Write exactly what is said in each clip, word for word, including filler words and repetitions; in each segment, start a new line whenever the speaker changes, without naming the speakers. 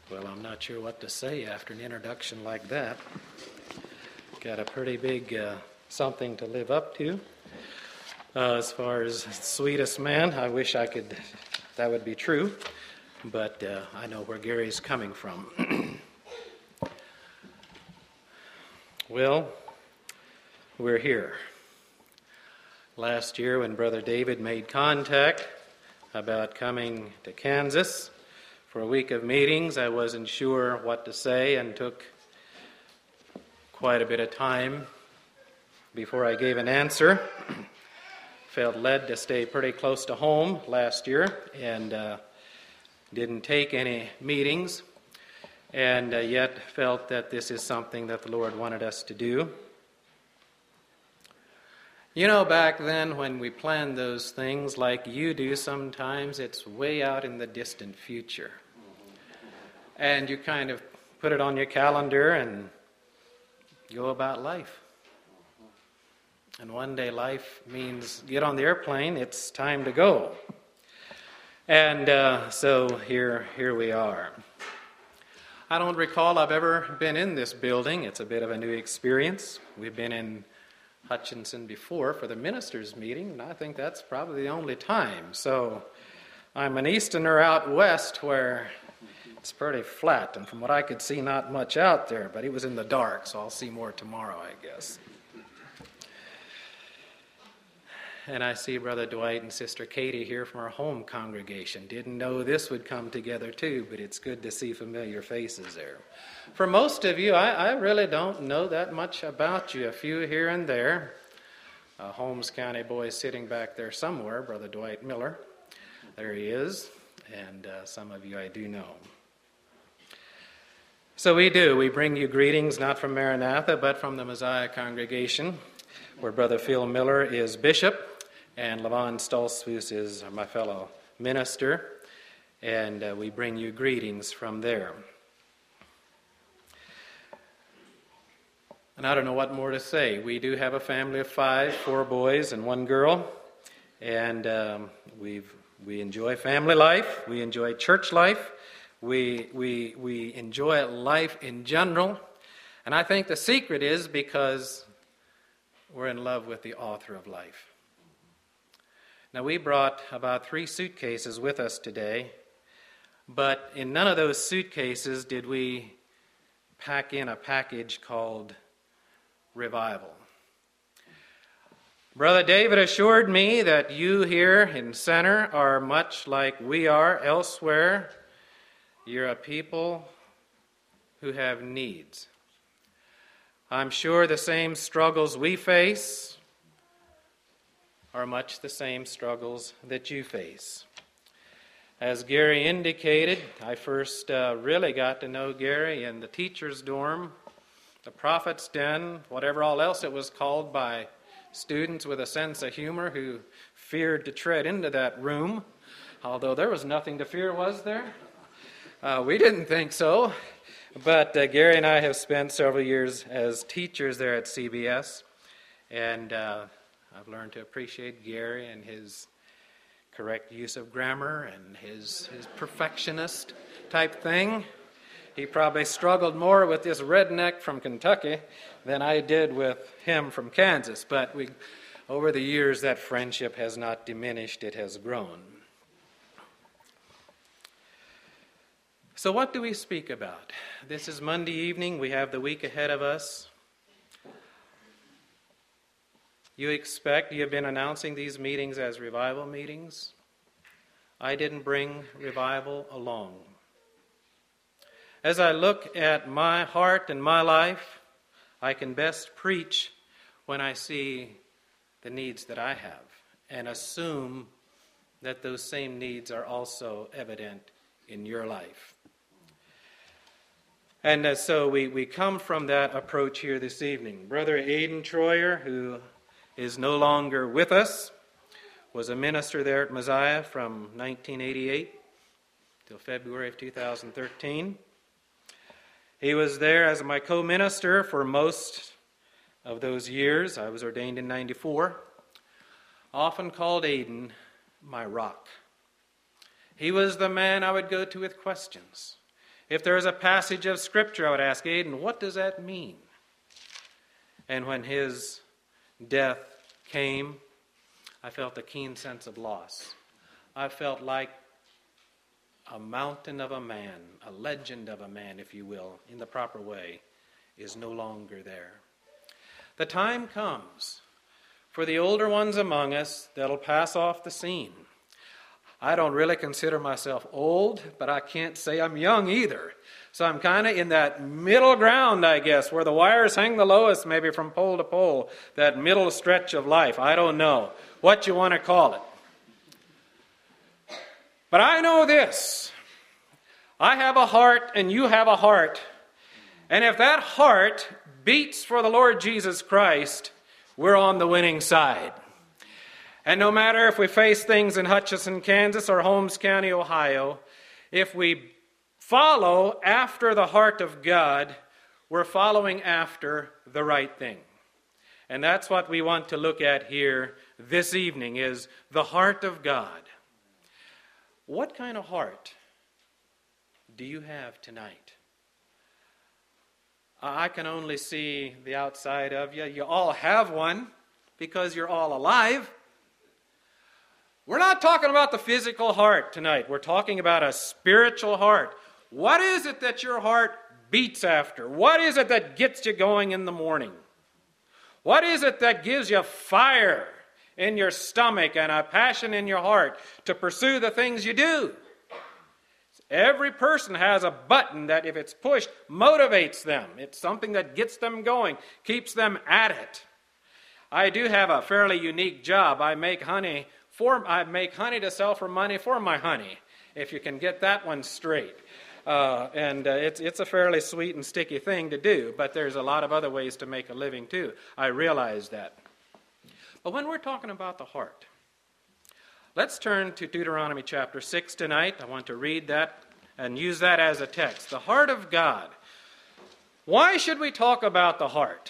Well, I'm not sure what to say after an introduction like that. Got a pretty big uh, something to live up to. Uh, as far as sweetest man, I wish I could, that would be true, but uh, I know where Gary's coming from. Well, we're here. Last year when Brother David made contact about coming to Kansas for a week of meetings, I wasn't sure what to say and took quite a bit of time before I gave an answer. Felt led to stay pretty close to home last year and uh, didn't take any meetings, and uh, yet felt that this is something that the Lord wanted us to do. You know, back then when we planned those things like you do sometimes, it's way out in the distant future. And you kind of put it on your calendar and go about life. And one day life means get on the airplane, it's time to go. And uh, so here, here we are. I don't recall I've ever been in this building. It's a bit of a new experience. We've been in Hutchinson before for the ministers' meeting, and I think that's probably the only time. So I'm an Easterner out west where it's pretty flat, and from what I could see, not much out there, but it was in the dark, so I'll see more tomorrow, I guess. And I see Brother Dwight and Sister Katie here from our home congregation. Didn't know this would come together too, but it's good to see familiar faces there. For most of you, I, I really don't know that much about you. A few here and there. A Holmes County boy sitting back there somewhere, Brother Dwight Miller. There he is. And uh, some of you I do know. So we do. We bring you greetings not from Maranatha, but from the Messiah congregation, where Brother Phil Miller is bishop. And Levon Stoltzfus is my fellow minister, and uh, we bring you greetings from there. And I don't know what more to say. We do have a family of five, four boys and one girl, and um, we've we enjoy family life, we enjoy church life, we we we enjoy life in general, and I think the secret is because we're in love with the author of life. Now, we brought about three suitcases with us today, but in none of those suitcases did we pack in a package called revival. Brother David assured me that you here in Center are much like we are elsewhere. You're a people who have needs. I'm sure the same struggles we face are much the same struggles that you face. As Gary indicated, I first uh, really got to know Gary in the teacher's dorm, the prophet's den, whatever all else it was called by students with a sense of humor who feared to tread into that room, although there was nothing to fear, was there? Uh, we didn't think so, but uh, Gary and I have spent several years as teachers there at C B S, and uh, I've learned to appreciate Gary and his correct use of grammar and his, his perfectionist type thing. He probably struggled more with this redneck from Kentucky than I did with him from Kansas. But we, over the years, that friendship has not diminished, it has grown. So what do we speak about? This is Monday evening. We have the week ahead of us. You expect, you have been announcing these meetings as revival meetings. I didn't bring revival along. As I look at my heart and my life, I can best preach when I see the needs that I have and assume that those same needs are also evident in your life. And uh, so we, we come from that approach here this evening. Brother Aidan Troyer, who is no longer with us, was a minister there at Messiah from nineteen eighty-eight till February of two thousand thirteen. He was there as my co-minister for most of those years. I was ordained in ninety-four. Often called Aidan my rock. He was the man I would go to with questions. If there is a passage of Scripture, I would ask Aidan, what does that mean? And when his death came, I felt a keen sense of loss. I felt like a mountain of a man, a legend of a man, if you will, in the proper way, is no longer there. The time comes for the older ones among us that'll pass off the scene. I don't really consider myself old, but I can't say I'm young either. So I'm kind of in that middle ground, I guess, where the wires hang the lowest, maybe from pole to pole, that middle stretch of life. I don't know what you want to call it. But I know this. I have a heart and you have a heart. And if that heart beats for the Lord Jesus Christ, we're on the winning side. And no matter if we face things in Hutchinson, Kansas, or Holmes County, Ohio, if we follow after the heart of God, we're following after the right thing. And that's what we want to look at here this evening, is the heart of God. What kind of heart do you have tonight? I can only see the outside of you. You all have one because you're all alive. We're not talking about the physical heart tonight. We're talking about a spiritual heart. What is it that your heart beats after? What is it that gets you going in the morning? What is it that gives you fire in your stomach and a passion in your heart to pursue the things you do? Every person has a button that, if it's pushed, motivates them. It's something that gets them going, keeps them at it. I do have a fairly unique job. I make honey for I make honey to sell for money for my honey, if you can get that one straight. Uh, and uh, it's it's a fairly sweet and sticky thing to do, but there's a lot of other ways to make a living too. I realize that. But when we're talking about the heart, let's turn to Deuteronomy chapter six tonight. I want to read that and use that as a text. The heart of God. Why should we talk about the heart?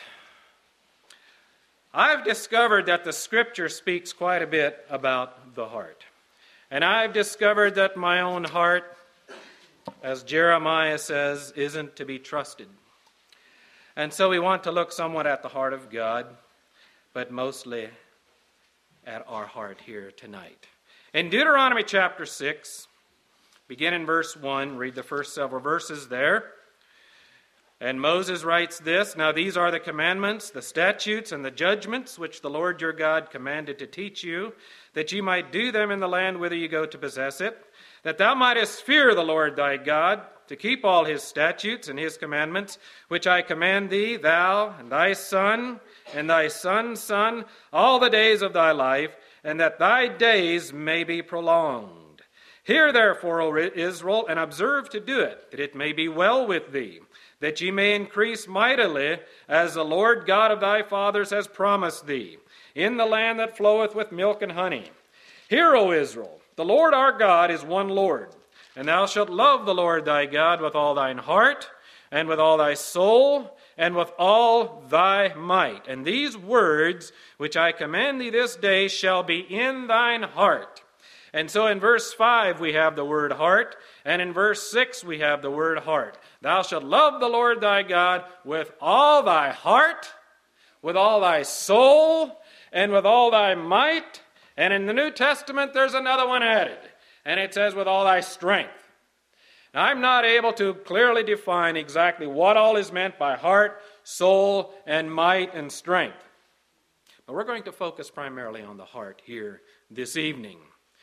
I've discovered that the Scripture speaks quite a bit about the heart. And I've discovered that my own heart, as Jeremiah says, isn't to be trusted. And so we want to look somewhat at the heart of God, but mostly at our heart here tonight. In Deuteronomy chapter six, begin in verse one, read the first several verses there. And Moses writes this, "Now these are the commandments, the statutes, and the judgments which the Lord your God commanded to teach you, that ye might do them in the land whither ye go to possess it, that thou mightest fear the Lord thy God, to keep all his statutes and his commandments, which I command thee, thou and thy son and thy son's son, all the days of thy life, and that thy days may be prolonged. Hear therefore, O Israel, and observe to do it, that it may be well with thee, that ye may increase mightily, as the Lord God of thy fathers has promised thee, in the land that floweth with milk and honey. Hear, O Israel, the Lord our God is one Lord, and thou shalt love the Lord thy God with all thine heart, and with all thy soul, and with all thy might. And these words which I command thee this day shall be in thine heart." And so in verse five we have the word heart, and in verse six we have the word heart. Thou shalt love the Lord thy God with all thy heart, with all thy soul, and with all thy might. And in the New Testament there's another one added, and it says with all thy strength. Now, I'm not able to clearly define exactly what all is meant by heart, soul, and might and strength. But we're going to focus primarily on the heart here this evening.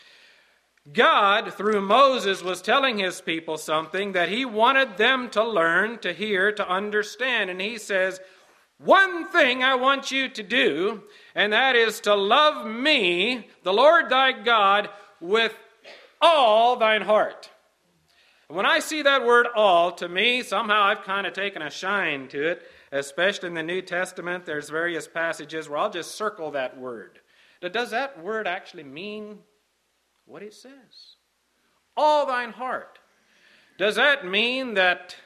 God, through Moses, was telling his people something that he wanted them to learn, to hear, to understand. And he says, one thing I want you to do, and that is to love me, the Lord thy God, with all thine heart. And when I see that word all, to me, somehow I've kind of taken a shine to it, especially in the New Testament. There's various passages where I'll just circle that word. Does that word actually mean what it says? All thine heart. Does that mean that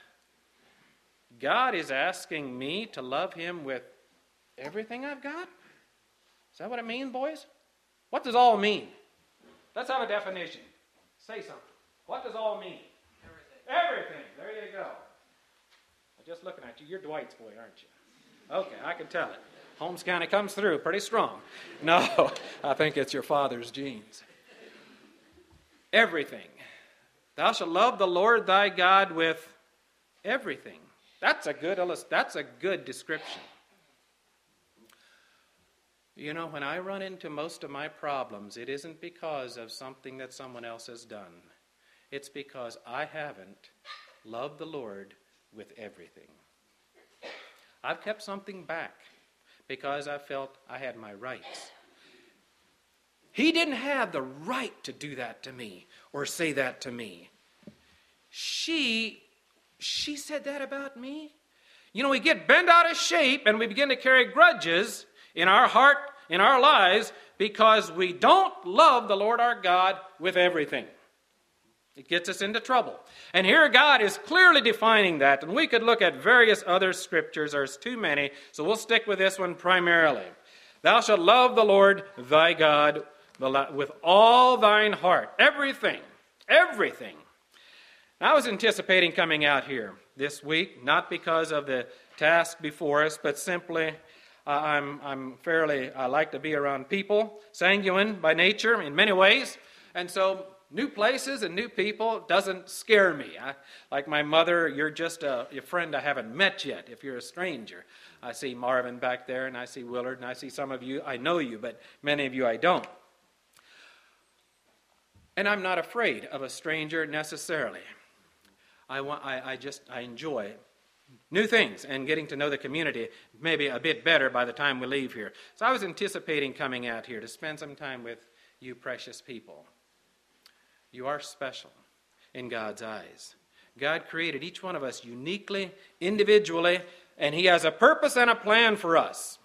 God is asking me to love him with everything I've got? Is that what it means, boys? What does all mean? Let's have a definition. Say something. What does all mean? Everything. There you go. I'm just looking at you. You're Dwight's boy, aren't you? Okay, I can tell it. Holmes County comes through pretty strong. No, I think it's your father's genes. Everything. Thou shalt love the Lord thy God with everything. That's a good that's a good description. You know, when I run into most of my problems, it isn't because of something that someone else has done. It's because I haven't loved the Lord with everything. I've kept something back because I felt I had my rights. He didn't have the right to do that to me or say that to me. She, she said that about me. You know, we get bent out of shape and we begin to carry grudges in our heart, in our lives, because we don't love the Lord our God with everything. It gets us into trouble. And here God is clearly defining that. And we could look at various other scriptures. There's too many, so we'll stick with this one primarily. Thou shalt love the Lord thy God with all thine heart. Everything. Everything. I was anticipating coming out here this week, not because of the task before us, but simply uh, I'm, I'm fairly, I like to be around people, sanguine by nature in many ways. And so new places and new people doesn't scare me. I, like my mother, you're just a, a friend I haven't met yet if you're a stranger. I see Marvin back there, and I see Willard, and I see some of you. I know you, but many of you I don't. And I'm not afraid of a stranger necessarily. I, want, I, I just I enjoy new things and getting to know the community maybe a bit better by the time we leave here. So I was anticipating coming out here to spend some time with you precious people. You are special in God's eyes. God created each one of us uniquely, individually, and He has a purpose and a plan for us.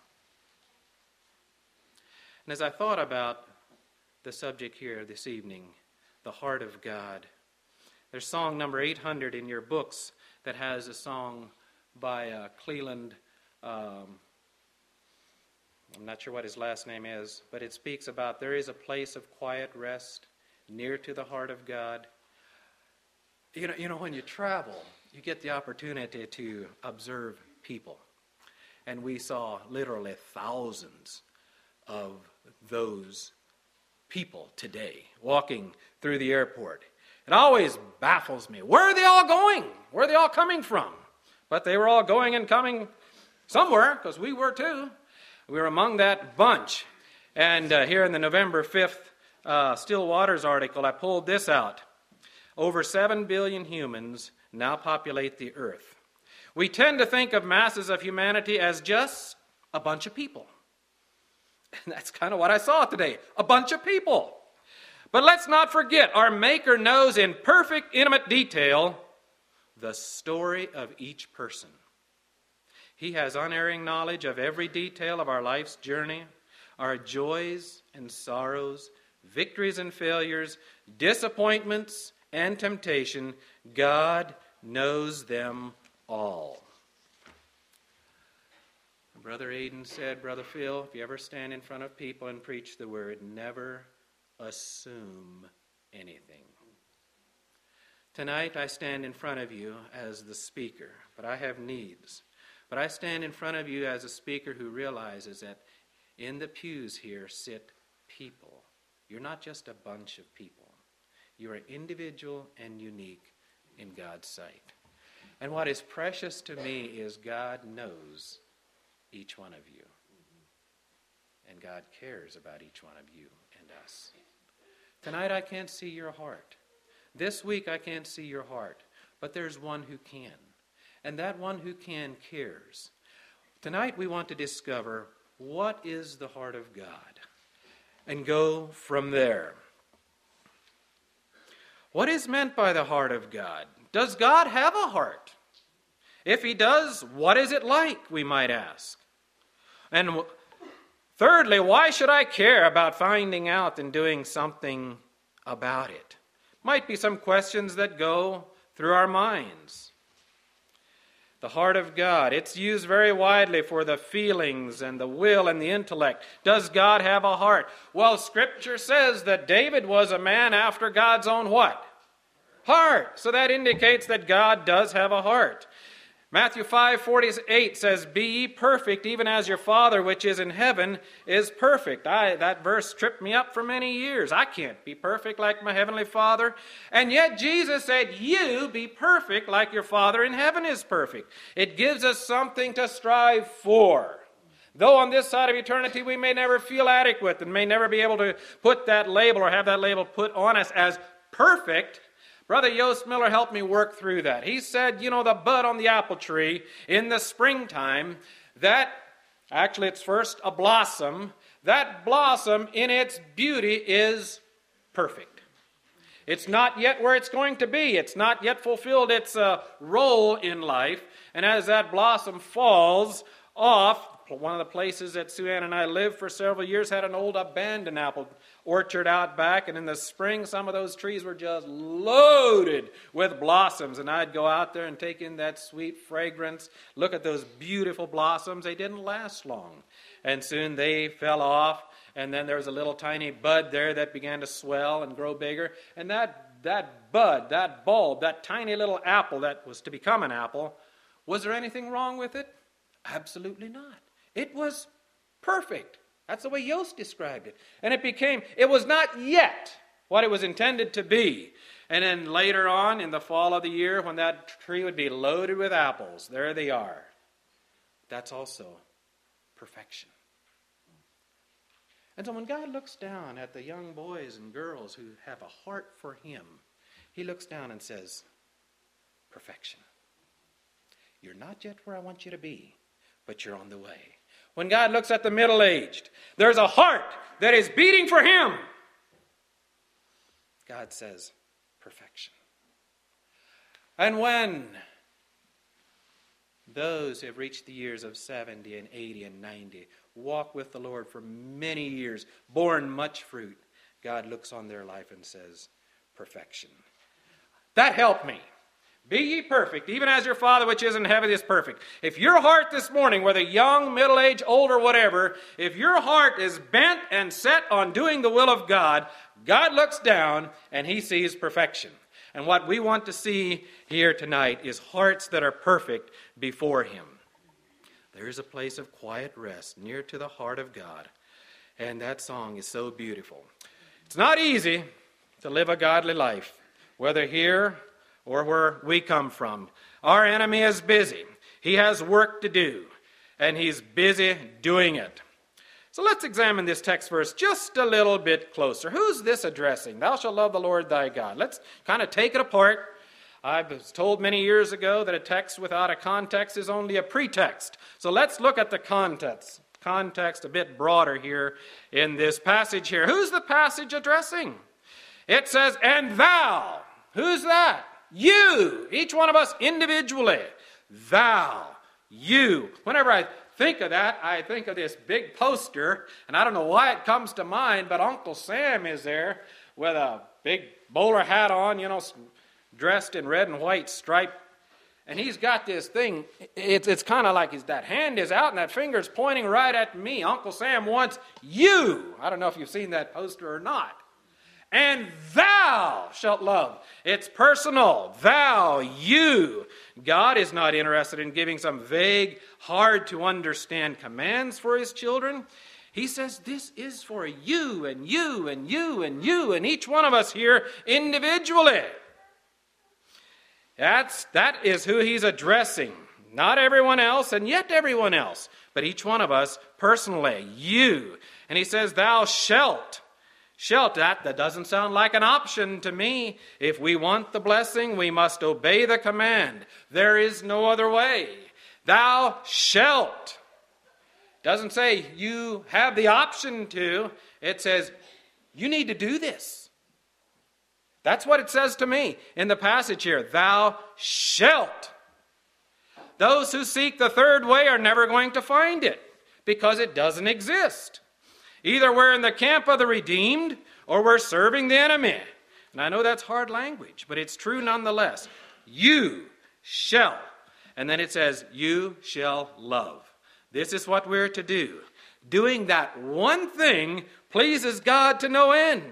And as I thought about the subject here this evening, the heart of God, there's song number eight hundred in your books that has a song by uh, Cleland. Um, I'm not sure what his last name is, but it speaks about there is a place of quiet rest near to the heart of God. You know, you know, when you travel, you get the opportunity to observe people. And we saw literally thousands of those people today walking through the airport. It always baffles me. Where are they all going? Where are they all coming from? But they were all going and coming somewhere, because we were too. We were among that bunch. And uh, here in the November fifth uh, Still Waters article, I pulled this out. Over seven billion humans now populate the earth. We tend to think of masses of humanity as just a bunch of people. And that's kind of what I saw today. A bunch of people. But let's not forget, our Maker knows in perfect, intimate detail the story of each person. He has unerring knowledge of every detail of our life's journey, our joys and sorrows, victories and failures, disappointments and temptation. God knows them all. Brother Aiden said, Brother Phil, if you ever stand in front of people and preach the word, never assume anything. Tonight I stand in front of you as the speaker, but I have needs. But I stand in front of you as a speaker who realizes that in the pews here sit people. You're not just a bunch of people. You are individual and unique in God's sight. And what is precious to me is God knows each one of you. And God cares about each one of you and us. Tonight I can't see your heart. This week I can't see your heart. But there's one who can. And that one who can cares. Tonight we want to discover what is the heart of God. And go from there. What is meant by the heart of God? Does God have a heart? If He does, what is it like, we might ask? And thirdly, why should I care about finding out and doing something about it? Might be some questions that go through our minds. The heart of God, it's used very widely for the feelings and the will and the intellect. Does God have a heart? Well, Scripture says that David was a man after God's own what? heart. So that indicates that God does have a heart. Matthew five forty-eight says, "Be ye perfect, even as your Father which is in heaven is perfect." I, that verse tripped me up for many years. I can't be perfect like my heavenly Father. And yet Jesus said, you be perfect like your Father in heaven is perfect. It gives us something to strive for. Though on this side of eternity we may never feel adequate and may never be able to put that label or have that label put on us as perfect, Brother Yost Miller helped me work through that. He said, you know, the bud on the apple tree in the springtime, that, actually it's first a blossom, that blossom in its beauty is perfect. It's not yet where it's going to be. It's not yet fulfilled its uh, role in life. And as that blossom falls off, one of the places that Sue Ann and I lived for several years had an old abandoned apple orchard out back, and in the spring some of those trees were just loaded with blossoms, and I'd go out there and take in that sweet fragrance, look at those beautiful blossoms. They didn't last long, and soon they fell off, and then there was a little tiny bud there that began to swell and grow bigger, and that, that bud, that bulb, that tiny little apple that was to become an apple, was there anything wrong with it? Absolutely not. It was perfect. That's the way Yost described it. And it became, it was not yet what it was intended to be. And then later on, in the fall of the year, when that tree would be loaded with apples, there they are. That's also perfection. And so when God looks down at the young boys and girls who have a heart for Him, He looks down and says, perfection. You're not yet where I want you to be, but you're on the way. When God looks at the middle-aged, there's a heart that is beating for Him. God says, perfection. And when those who have reached the years of seventy and eighty and ninety walk with the Lord for many years, borne much fruit, God looks on their life and says, perfection. That helped me. Be ye perfect, even as your Father which is in heaven is perfect. If your heart this morning, whether young, middle-aged, old, or whatever, if your heart is bent and set on doing the will of God, God looks down and He sees perfection. And what we want to see here tonight is hearts that are perfect before Him. There is a place of quiet rest near to the heart of God. And that song is so beautiful. It's not easy to live a godly life, whether here or where we come from. Our enemy is busy. He has work to do, and he's busy doing it. So let's examine this text verse just a little bit closer. Who's this addressing? Thou shalt love the Lord thy God. Let's kind of take it apart. I was told many years ago that a text without a context is only a pretext. So let's look at the context. Context a bit broader here in this passage here. Who's the passage addressing? It says, and thou. Who's that? You, each one of us individually, thou, you. Whenever I think of that, I think of this big poster, and I don't know why it comes to mind, but Uncle Sam is there with a big bowler hat on, you know, dressed in red and white striped, and he's got this thing. It's, it's kind of like his, that hand is out and that finger's pointing right at me. Uncle Sam wants you. I don't know if you've seen that poster or not. And thou shalt love. It's personal. Thou, you. God is not interested in giving some vague, hard-to-understand commands for His children. He says this is for you and you and you and you and each one of us here individually. That's, that is who He's addressing. Not everyone else and yet everyone else, but each one of us personally, you. And He says, thou shalt. Shalt, that, that doesn't sound like an option to me. If we want the blessing, we must obey the command. There is no other way. Thou shalt. Doesn't say you have the option to. It says you need to do this. That's what it says to me in the passage here. Thou shalt. Those who seek the third way are never going to find it because it doesn't exist. Either we're in the camp of the redeemed or we're serving the enemy. And I know that's hard language, but it's true nonetheless. You shall. And then it says, you shall love. This is what we're to do. Doing that one thing pleases God to no end.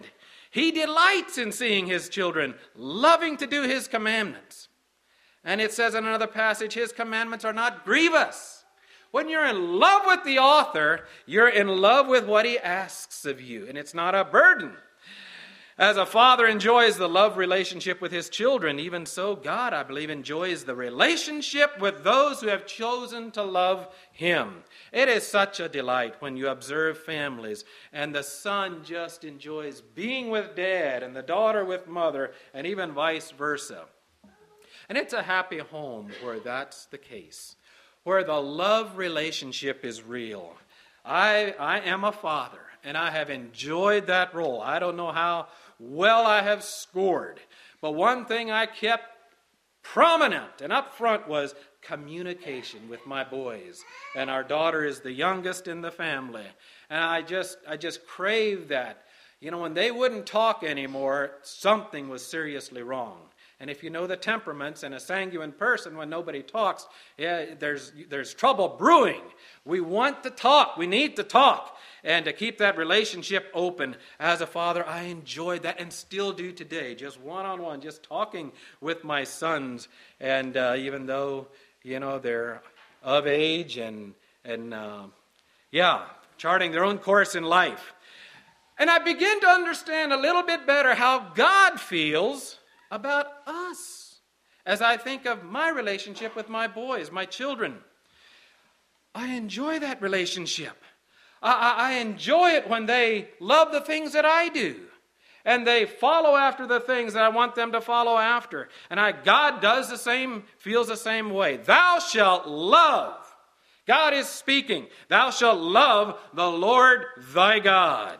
He delights in seeing his children, loving to do his commandments. And it says in another passage, his commandments are not grievous. When you're in love with the author, you're in love with what he asks of you, and it's not a burden. As a father enjoys the love relationship with his children, even so God, I believe, enjoys the relationship with those who have chosen to love him. It is such a delight when you observe families and the son just enjoys being with dad and the daughter with mother, and even vice versa. And it's a happy home where that's the case, where the love relationship is real. I, I am a father, and I have enjoyed that role. I don't know how well I have scored, but one thing I kept prominent and up front was communication with my boys. And our daughter is the youngest in the family. And I just I just craved that. You know, when they wouldn't talk anymore, something was seriously wrong. And if you know the temperaments in a sanguine person, when nobody talks, yeah, there's there's trouble brewing. We want to talk. We need to talk. And to keep that relationship open, as a father, I enjoyed that and still do today. Just one-on-one, just talking with my sons. And uh, even though, you know, they're of age and, and uh, yeah, charting their own course in life. And I begin to understand a little bit better how God feels about us as I think of my relationship with my boys, my children. I enjoy that relationship. I, I enjoy it when they love the things that I do. And they follow after the things that I want them to follow after. And I, God does the same, feels the same way. Thou shalt love. God is speaking. Thou shalt love the Lord thy God.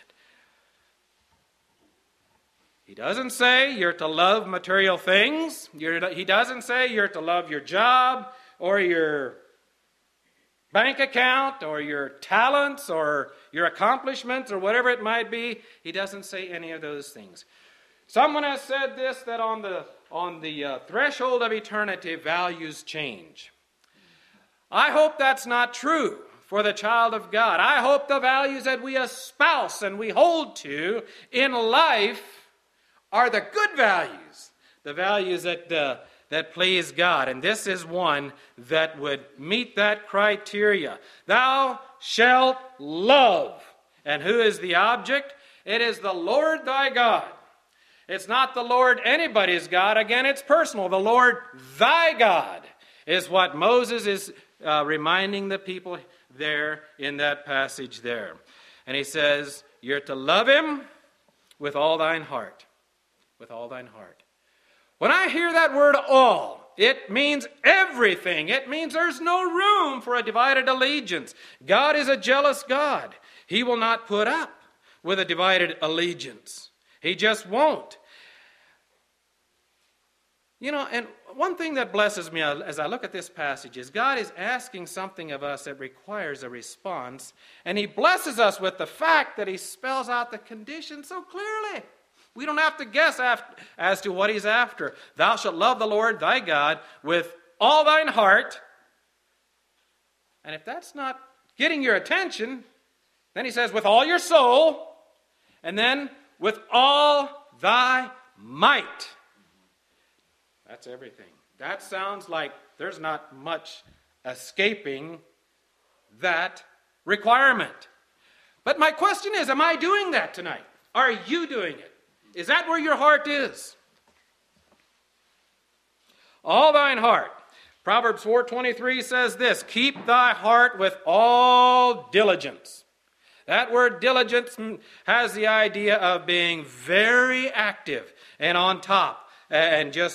He doesn't say you're to love material things. You're, he doesn't say you're to love your job or your bank account or your talents or your accomplishments or whatever it might be. He doesn't say any of those things. Someone has said this, that on the, on the uh, threshold of eternity, values change. I hope that's not true for the child of God. I hope the values that we espouse and we hold to in life are the good values, the values that uh, that please God. And this is one that would meet that criteria. Thou shalt love. And who is the object? It is the Lord thy God. It's not the Lord anybody's God. Again, it's personal. The Lord thy God is what Moses is uh, reminding the people there in that passage there. And he says, you're to love him with all thine heart. With all thine heart. When I hear that word all, it means everything. It means there's no room for a divided allegiance. God is a jealous God. He will not put up with a divided allegiance. He just won't. You know, and one thing that blesses me as I look at this passage is God is asking something of us that requires a response, and he blesses us with the fact that he spells out the conditions so clearly. We don't have to guess after, as to what he's after. Thou shalt love the Lord thy God with all thine heart. And if that's not getting your attention, then he says with all your soul, and then with all thy might. That's everything. That sounds like there's not much escaping that requirement. But my question is, am I doing that tonight? Are you doing it? Is that where your heart is? All thine heart. Proverbs four twenty-three says this, keep thy heart with all diligence. That word diligence has the idea of being very active and on top and just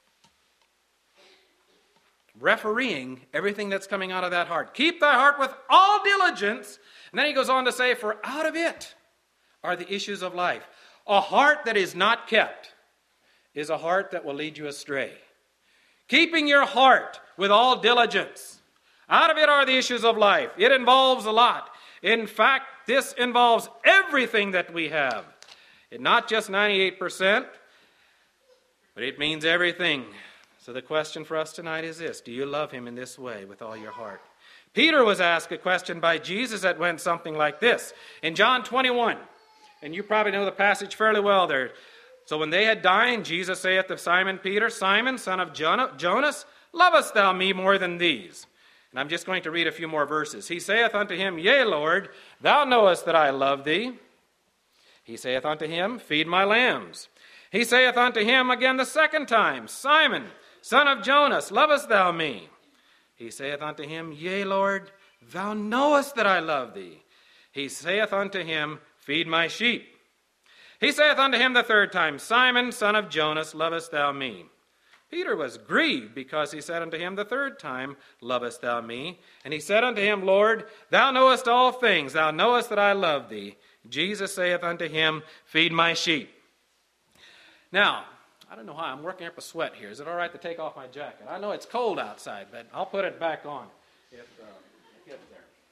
refereeing everything that's coming out of that heart. Keep thy heart with all diligence. And then he goes on to say, for out of it are the issues of life. A heart that is not kept is a heart that will lead you astray. Keeping your heart with all diligence. Out of it are the issues of life. It involves a lot. In fact, this involves everything that we have. It not just ninety-eight percent, but it means everything. So the question for us tonight is this. Do you love him in this way with all your heart? Peter was asked a question by Jesus that went something like this. In John twenty-one, And you probably know the passage fairly well there. So when they had dined, Jesus saith to Simon Peter, Simon, son of Jonas, lovest thou me more than these? And I'm just going to read a few more verses. He saith unto him, Yea, Lord, thou knowest that I love thee. He saith unto him, Feed my lambs. He saith unto him again the second time, Simon, son of Jonas, lovest thou me? He saith unto him, Yea, Lord, thou knowest that I love thee. He saith unto him, Feed my sheep. He saith unto him the third time, Simon, son of Jonas, lovest thou me? Peter was grieved because he said unto him the third time, Lovest thou me? And he said unto him, Lord, thou knowest all things. Thou knowest that I love thee. Jesus saith unto him, Feed my sheep. Now, I don't know how I'm working up a sweat here. Is it all right to take off my jacket? I know it's cold outside, but I'll put it back on if uh, it gets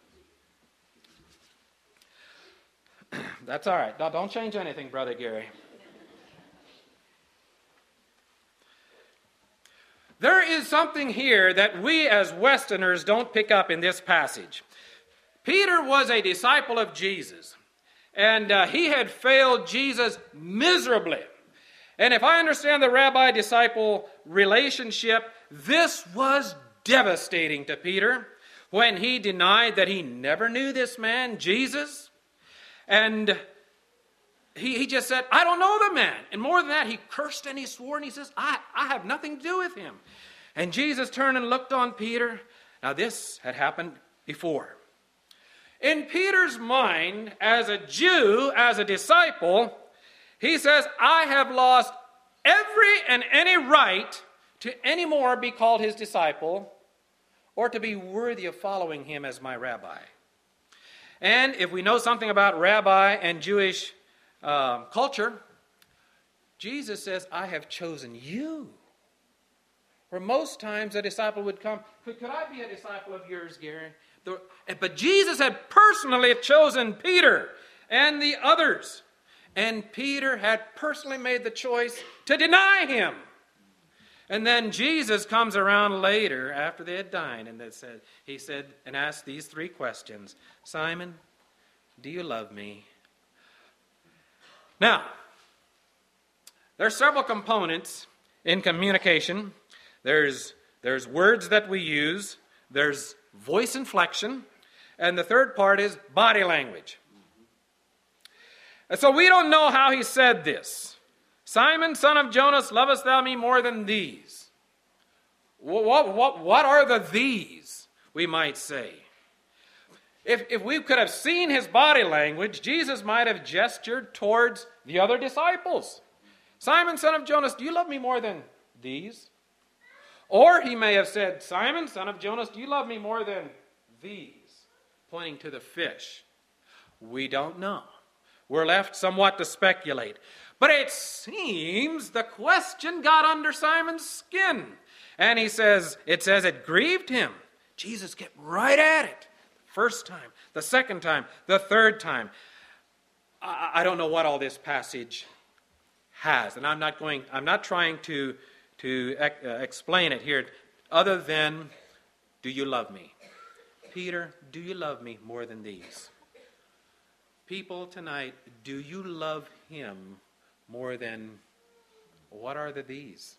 there. That's all right. No, don't change anything, Brother Gary. There is something here that we as Westerners don't pick up in this passage. Peter was a disciple of Jesus, and uh, he had failed Jesus miserably. And if I understand the rabbi-disciple relationship, this was devastating to Peter when he denied that he never knew this man, Jesus. And he, he just said, I don't know the man. And more than that, he cursed and he swore and he says, I, I have nothing to do with him. And Jesus turned and looked on Peter. Now this had happened before. In Peter's mind, as a Jew, as a disciple, he says, I have lost every and any right to any more be called his disciple or to be worthy of following him as my rabbi. And if we know something about rabbi and Jewish uh, culture, Jesus says, I have chosen you. Where most times a disciple would come, could, could I be a disciple of yours, Gary? The, but Jesus had personally chosen Peter and the others. And Peter had personally made the choice to deny him. And then Jesus comes around later after they had dined, and they said, he said and asked these three questions. Simon, do you love me? Now, there are several components in communication. There's, there's words that we use. There's voice inflection. And the third part is body language. And so we don't know how he said this. Simon, son of Jonas, lovest thou me more than these? What, what, what, what are the these, we might say? If, if we could have seen his body language, Jesus might have gestured towards the other disciples. Simon, son of Jonas, do you love me more than these? Or he may have said, Simon, son of Jonas, do you love me more than these? Pointing to the fish. We don't know. We're left somewhat to speculate. But it seems the question got under Simon's skin. And he says, it says it grieved him. Jesus kept right at it. First time, the second time, the third time. I, I don't know what all this passage has. And I'm not going, I'm not trying to, to uh, explain it here other than, do you love me? Peter, do you love me more than these? People tonight, do you love him more than, what are the these?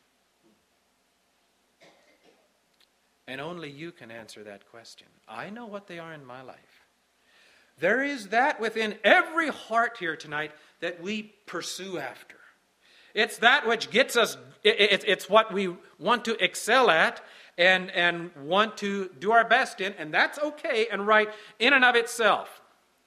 And only you can answer that question. I know what they are in my life. There is that within every heart here tonight that we pursue after. It's that which gets us, it's what we want to excel at and, and want to do our best in, and that's okay and right in and of itself.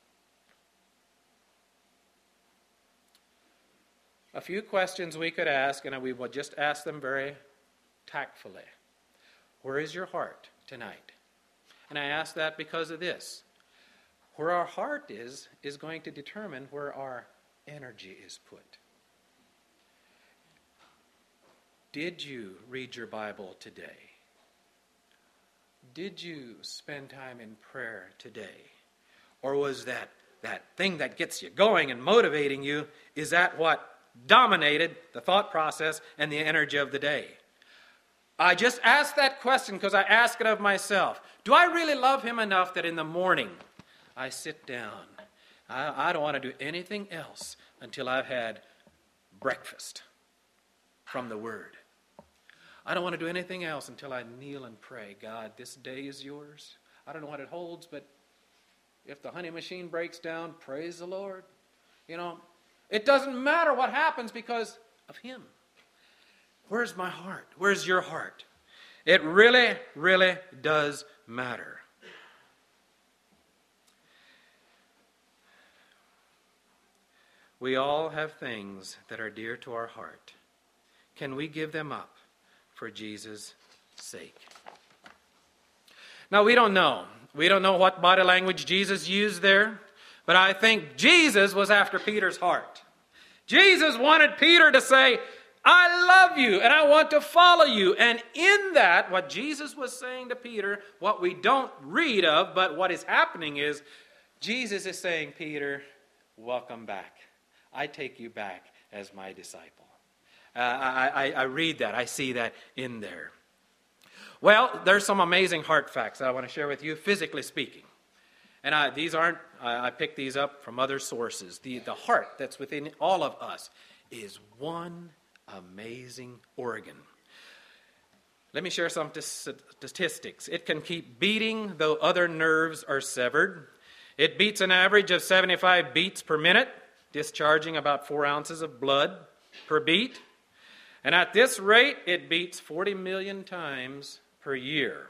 A few questions we could ask, and we will just ask them very tactfully. Where is your heart tonight? And I ask that because of this. Where our heart is, is going to determine where our energy is put. Did you read your Bible today? Did you spend time in prayer today? Or was that, that thing that gets you going and motivating you, is that what dominated the thought process and the energy of the day? I just ask that question because I ask it of myself. Do I really love him enough that in the morning I sit down, I, I don't want to do anything else until I've had breakfast from the Word. I don't want to do anything else until I kneel and pray. God, this day is yours. I don't know what it holds, but if the honey machine breaks down, praise the Lord. You know, it doesn't matter what happens because of Him. Where's my heart? Where's your heart? It really, really does matter. We all have things that are dear to our heart. Can we give them up for Jesus' sake? Now, we don't know. We don't know what body language Jesus used there, but I think Jesus was after Peter's heart. Jesus wanted Peter to say, I love you and I want to follow you. And in that, what Jesus was saying to Peter, what we don't read of, but what is happening is, Jesus is saying, Peter, welcome back. I take you back as my disciple. Uh, I, I, I read that. I see that in there. Well, there's some amazing heart facts that I want to share with you, physically speaking. And I, these aren't, I, I picked these up from other sources. The, the heart that's within all of us is one amazing organ. Let me share some statistics. It can keep beating though other nerves are severed. It beats an average of seventy-five beats per minute, discharging about four ounces of blood per beat. And at this rate, it beats forty million times per year.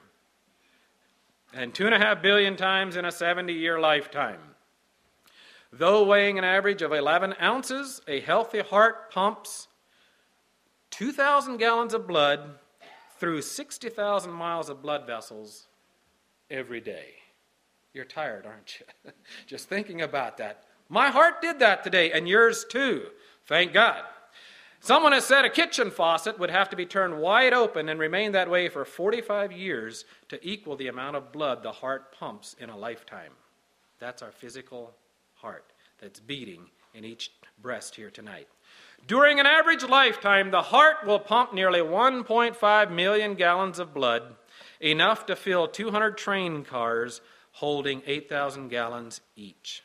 And two and a half billion times in a seventy-year lifetime. Though weighing an average of eleven ounces, a healthy heart pumps two thousand gallons of blood through sixty thousand miles of blood vessels every day. You're tired, aren't you? Just thinking about that. My heart did that today, and yours too. Thank God. Someone has said a kitchen faucet would have to be turned wide open and remain that way for forty-five years to equal the amount of blood the heart pumps in a lifetime. That's our physical heart that's beating in each breast here tonight. During an average lifetime, the heart will pump nearly one point five million gallons of blood, enough to fill two hundred train cars holding eight thousand gallons each.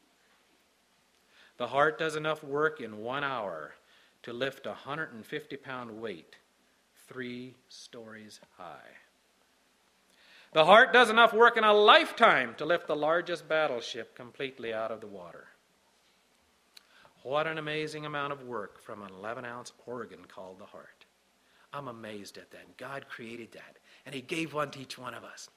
The heart does enough work in one hour to lift a one hundred fifty pound weight three stories high. The heart does enough work in a lifetime to lift the largest battleship completely out of the water. What an amazing amount of work from an eleven ounce organ called the heart. I'm amazed at that. God created that, and He gave one to each one of us.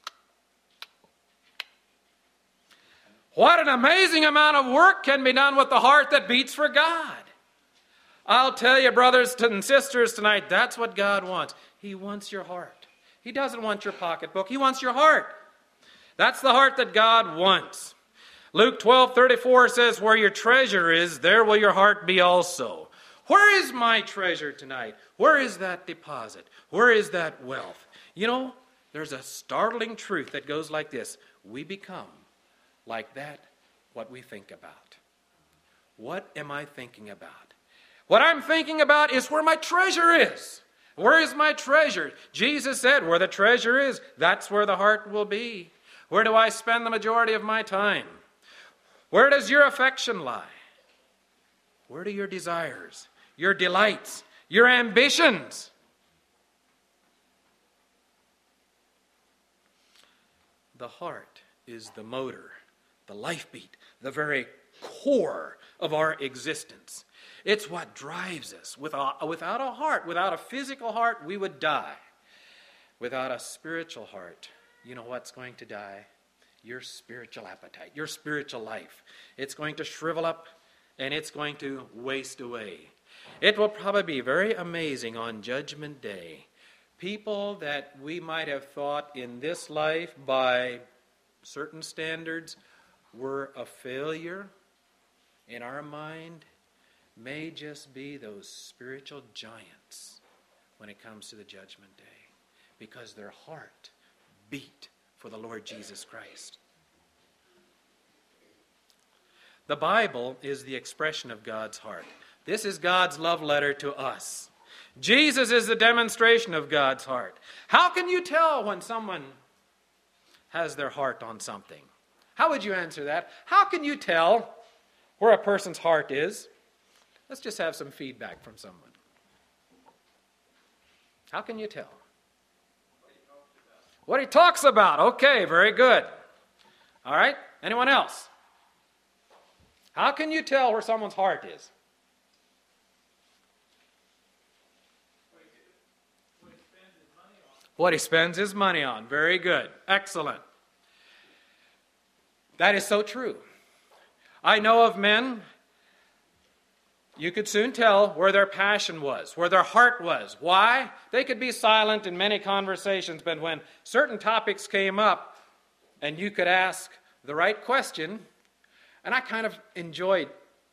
What an amazing amount of work can be done with the heart that beats for God. I'll tell you, brothers and sisters, tonight, that's what God wants. He wants your heart. He doesn't want your pocketbook. He wants your heart. That's the heart that God wants. Luke twelve thirty-four says, where your treasure is, there will your heart be also. Where is my treasure tonight? Where is that deposit? Where is that wealth? You know, there's a startling truth that goes like this. We become like that, what we think about. What am I thinking about? What I'm thinking about is where my treasure is. Where is my treasure? Jesus said, where the treasure is, that's where the heart will be. Where do I spend the majority of my time? Where does your affection lie? Where do your desires, your delights, your ambitions? The heart is the motor, the life beat, the very core of our existence. It's what drives us. Without, without a heart, without a physical heart, we would die. Without a spiritual heart, you know what's going to die? Your spiritual appetite, your spiritual life. It's going to shrivel up and it's going to waste away. It will probably be very amazing on Judgment Day. People that we might have thought in this life by certain standards were a failure in our mind may just be those spiritual giants when it comes to the Judgment Day, because their heart beat for the Lord Jesus Christ. The Bible is the expression of God's heart. This is God's love letter to us. Jesus is the demonstration of God's heart. How can you tell when someone has their heart on something? How would you answer that? How can you tell where a person's heart is? Let's just have some feedback from someone. How can you tell? What he talks about. Okay, very good. All right, anyone else? How can you tell where someone's heart is? What he spends his money on. Very good. Excellent. That is so true. I know of men, you could soon tell where their passion was, where their heart was. Why? They could be silent in many conversations, but when certain topics came up and you could ask the right question, and I kind of enjoyed,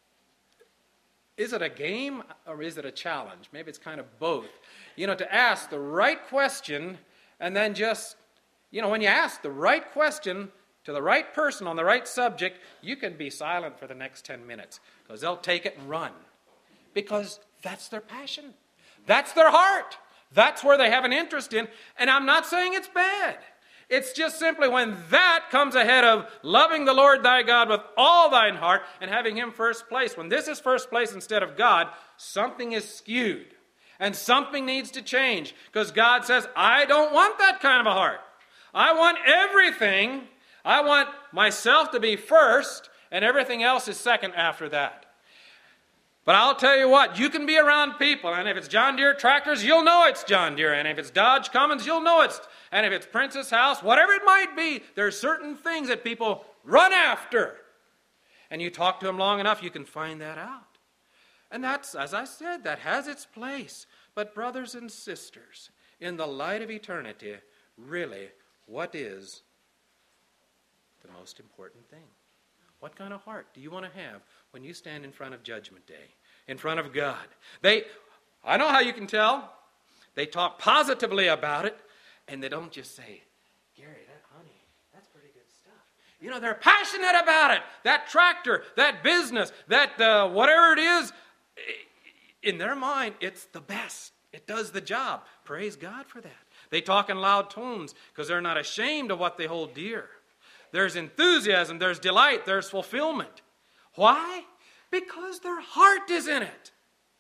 is it a game or is it a challenge? Maybe it's kind of both. You know, to ask the right question and then just, you know, when you ask the right question to the right person on the right subject, you can be silent for the next ten minutes because they'll take it and run. Because that's their passion. That's their heart. That's where they have an interest in. And I'm not saying it's bad. It's just simply when that comes ahead of loving the Lord thy God with all thine heart and having him first place. When this is first place instead of God, something is skewed. And something needs to change. Because God says, I don't want that kind of a heart. I want everything. I want myself to be first, and everything else is second after that. But I'll tell you what, you can be around people, and if it's John Deere tractors, you'll know it's John Deere. And if it's Dodge Cummins, you'll know it's, and if it's Princess House, whatever it might be, there's certain things that people run after. And you talk to them long enough, you can find that out. And that's, as I said, that has its place. But brothers and sisters, in the light of eternity, really, what is the most important thing? What kind of heart do you want to have when you stand in front of Judgment Day, in front of God? They, I know how you can tell. They talk positively about it, and they don't just say, Gary, that honey, that's pretty good stuff. You know, they're passionate about it. That tractor, that business, that uh, whatever it is, in their mind, it's the best. It does the job. Praise God for that. They talk in loud tones because they're not ashamed of what they hold dear. There's enthusiasm, there's delight, there's fulfillment. Why? Because their heart is in it.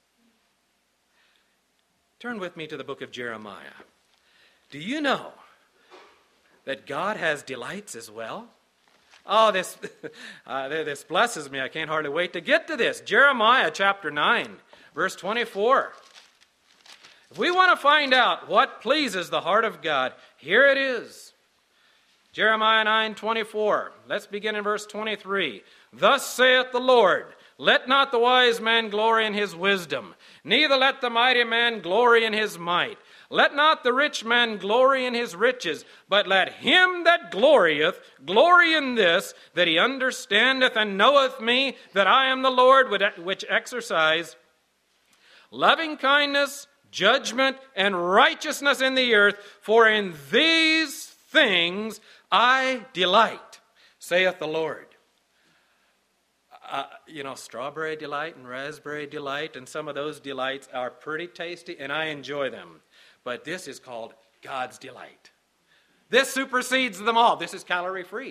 Turn with me to the book of Jeremiah. Do you know that God has delights as well? Oh, this, uh, this blesses me. I can't hardly wait to get to this. Jeremiah chapter nine, verse twenty-four. If we want to find out what pleases the heart of God, here it is. Jeremiah nine twenty-four. Let's begin in verse twenty-three. Thus saith the Lord, let not the wise man glory in his wisdom, neither let the mighty man glory in his might. Let not the rich man glory in his riches, but let him that glorieth glory in this, that he understandeth and knoweth me, that I am the Lord which exercise loving kindness, judgment, and righteousness in the earth, for in these things I delight, saith the Lord. Uh, you know, strawberry delight and raspberry delight, and some of those delights are pretty tasty, and I enjoy them. But this is called God's delight. This supersedes them all. This is calorie-free,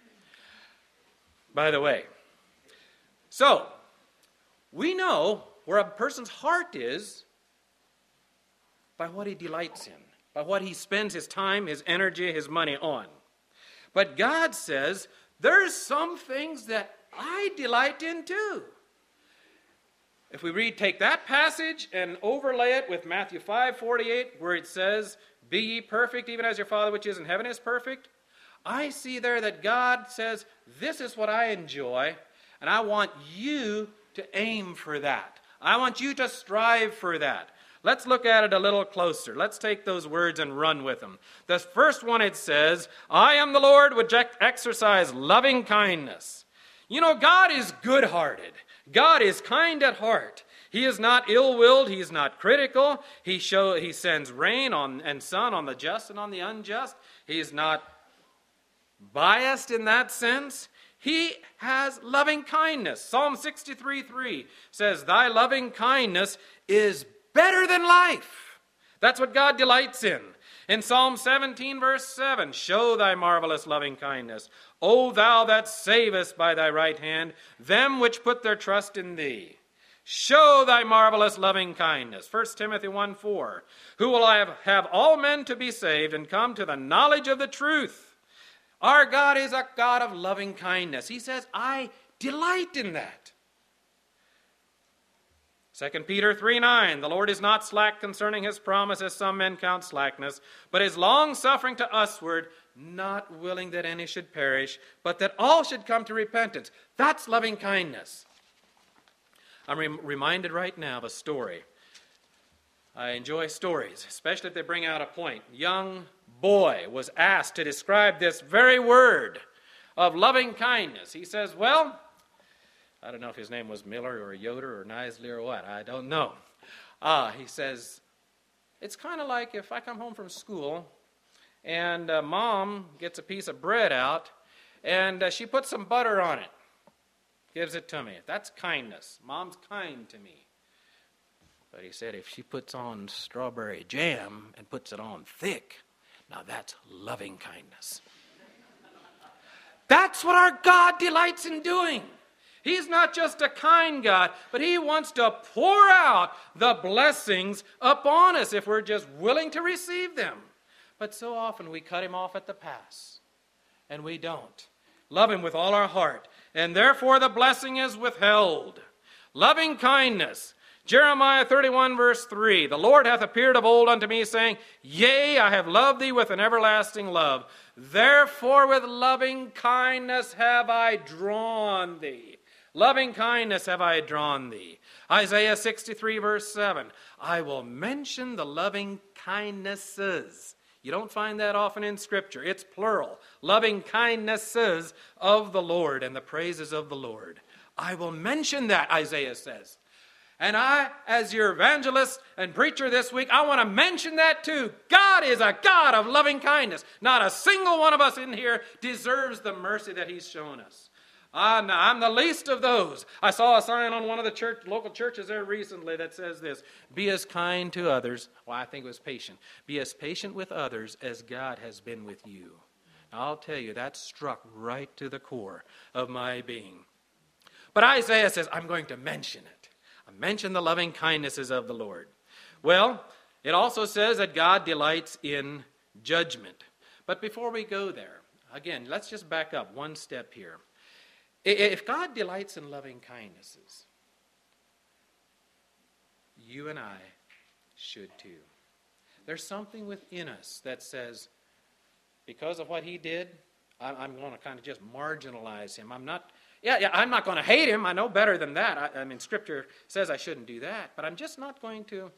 by the way. So, we know where a person's heart is by what he delights in, by what he spends his time, his energy, his money on. But God says, there's some things that I delight in too. If we read, take that passage and overlay it with Matthew five forty-eight, where it says, be ye perfect, even as your Father which is in heaven is perfect. I see there that God says, this is what I enjoy, and I want you to aim for that. I want you to strive for that. Let's look at it a little closer. Let's take those words and run with them. The first one, it says, I am the Lord which exercise loving kindness. You know, God is good-hearted. God is kind at heart. He is not ill-willed. He is not critical. He show, He sends rain on, and sun on the just and on the unjust. He is not biased in that sense. He has loving kindness. Psalm sixty-three three says, thy loving kindness is better than life. That's what God delights in. In Psalm seventeen, verse seven, show thy marvelous loving kindness, O thou that savest by thy right hand them which put their trust in thee. Show thy marvelous loving kindness. First Timothy one four, who will have, have all men to be saved and come to the knowledge of the truth. Our God is a God of loving kindness. He says, I delight in that. Second Peter three nine, the Lord is not slack concerning his promise, as some men count slackness, but is long-suffering to usward, not willing that any should perish, but that all should come to repentance. That's loving kindness. I'm rem- reminded right now of a story. I enjoy stories, especially if they bring out a point. Young boy was asked to describe this very word of loving kindness. He says, well, I don't know if his name was Miller or Yoder or Nisley or what. I don't know. Uh, he says, it's kind of like if I come home from school and uh, Mom gets a piece of bread out and uh, she puts some butter on it, gives it to me. That's kindness. Mom's kind to me. But he said if she puts on strawberry jam and puts it on thick, now that's loving kindness. That's what our God delights in doing. He's not just a kind God, but he wants to pour out the blessings upon us if we're just willing to receive them. But so often we cut him off at the pass, and we don't. Love him with all our heart, and therefore the blessing is withheld. Loving kindness. Jeremiah thirty-one, verse three, the Lord hath appeared of old unto me, saying, Yea, I have loved thee with an everlasting love. Therefore with loving kindness have I drawn thee. Loving kindness have I drawn thee. Isaiah sixty-three, verse seven, I will mention the loving kindnesses. You don't find that often in Scripture. It's plural. Loving kindnesses of the Lord and the praises of the Lord. I will mention that, Isaiah says. And I, as your evangelist and preacher this week, I want to mention that too. God is a God of loving kindness. Not a single one of us in here deserves the mercy that he's shown us. I'm, I'm the least of those. I saw a sign on one of the church, local churches there recently that says this, be as kind to others. Well, I think it was patient. Be as patient with others as God has been with you. Now, I'll tell you, that struck right to the core of my being. But Isaiah says, I'm going to mention it. I mention the loving kindnesses of the Lord. Well, it also says that God delights in judgment. But before we go there, again, let's just back up one step here. If God delights in loving kindnesses, you and I should too. There's something within us that says, because of what he did, I'm going to kind of just marginalize him. I'm not, yeah, yeah, I'm not going to hate him. I know better than that. I, I mean, Scripture says I shouldn't do that. But I'm just not going to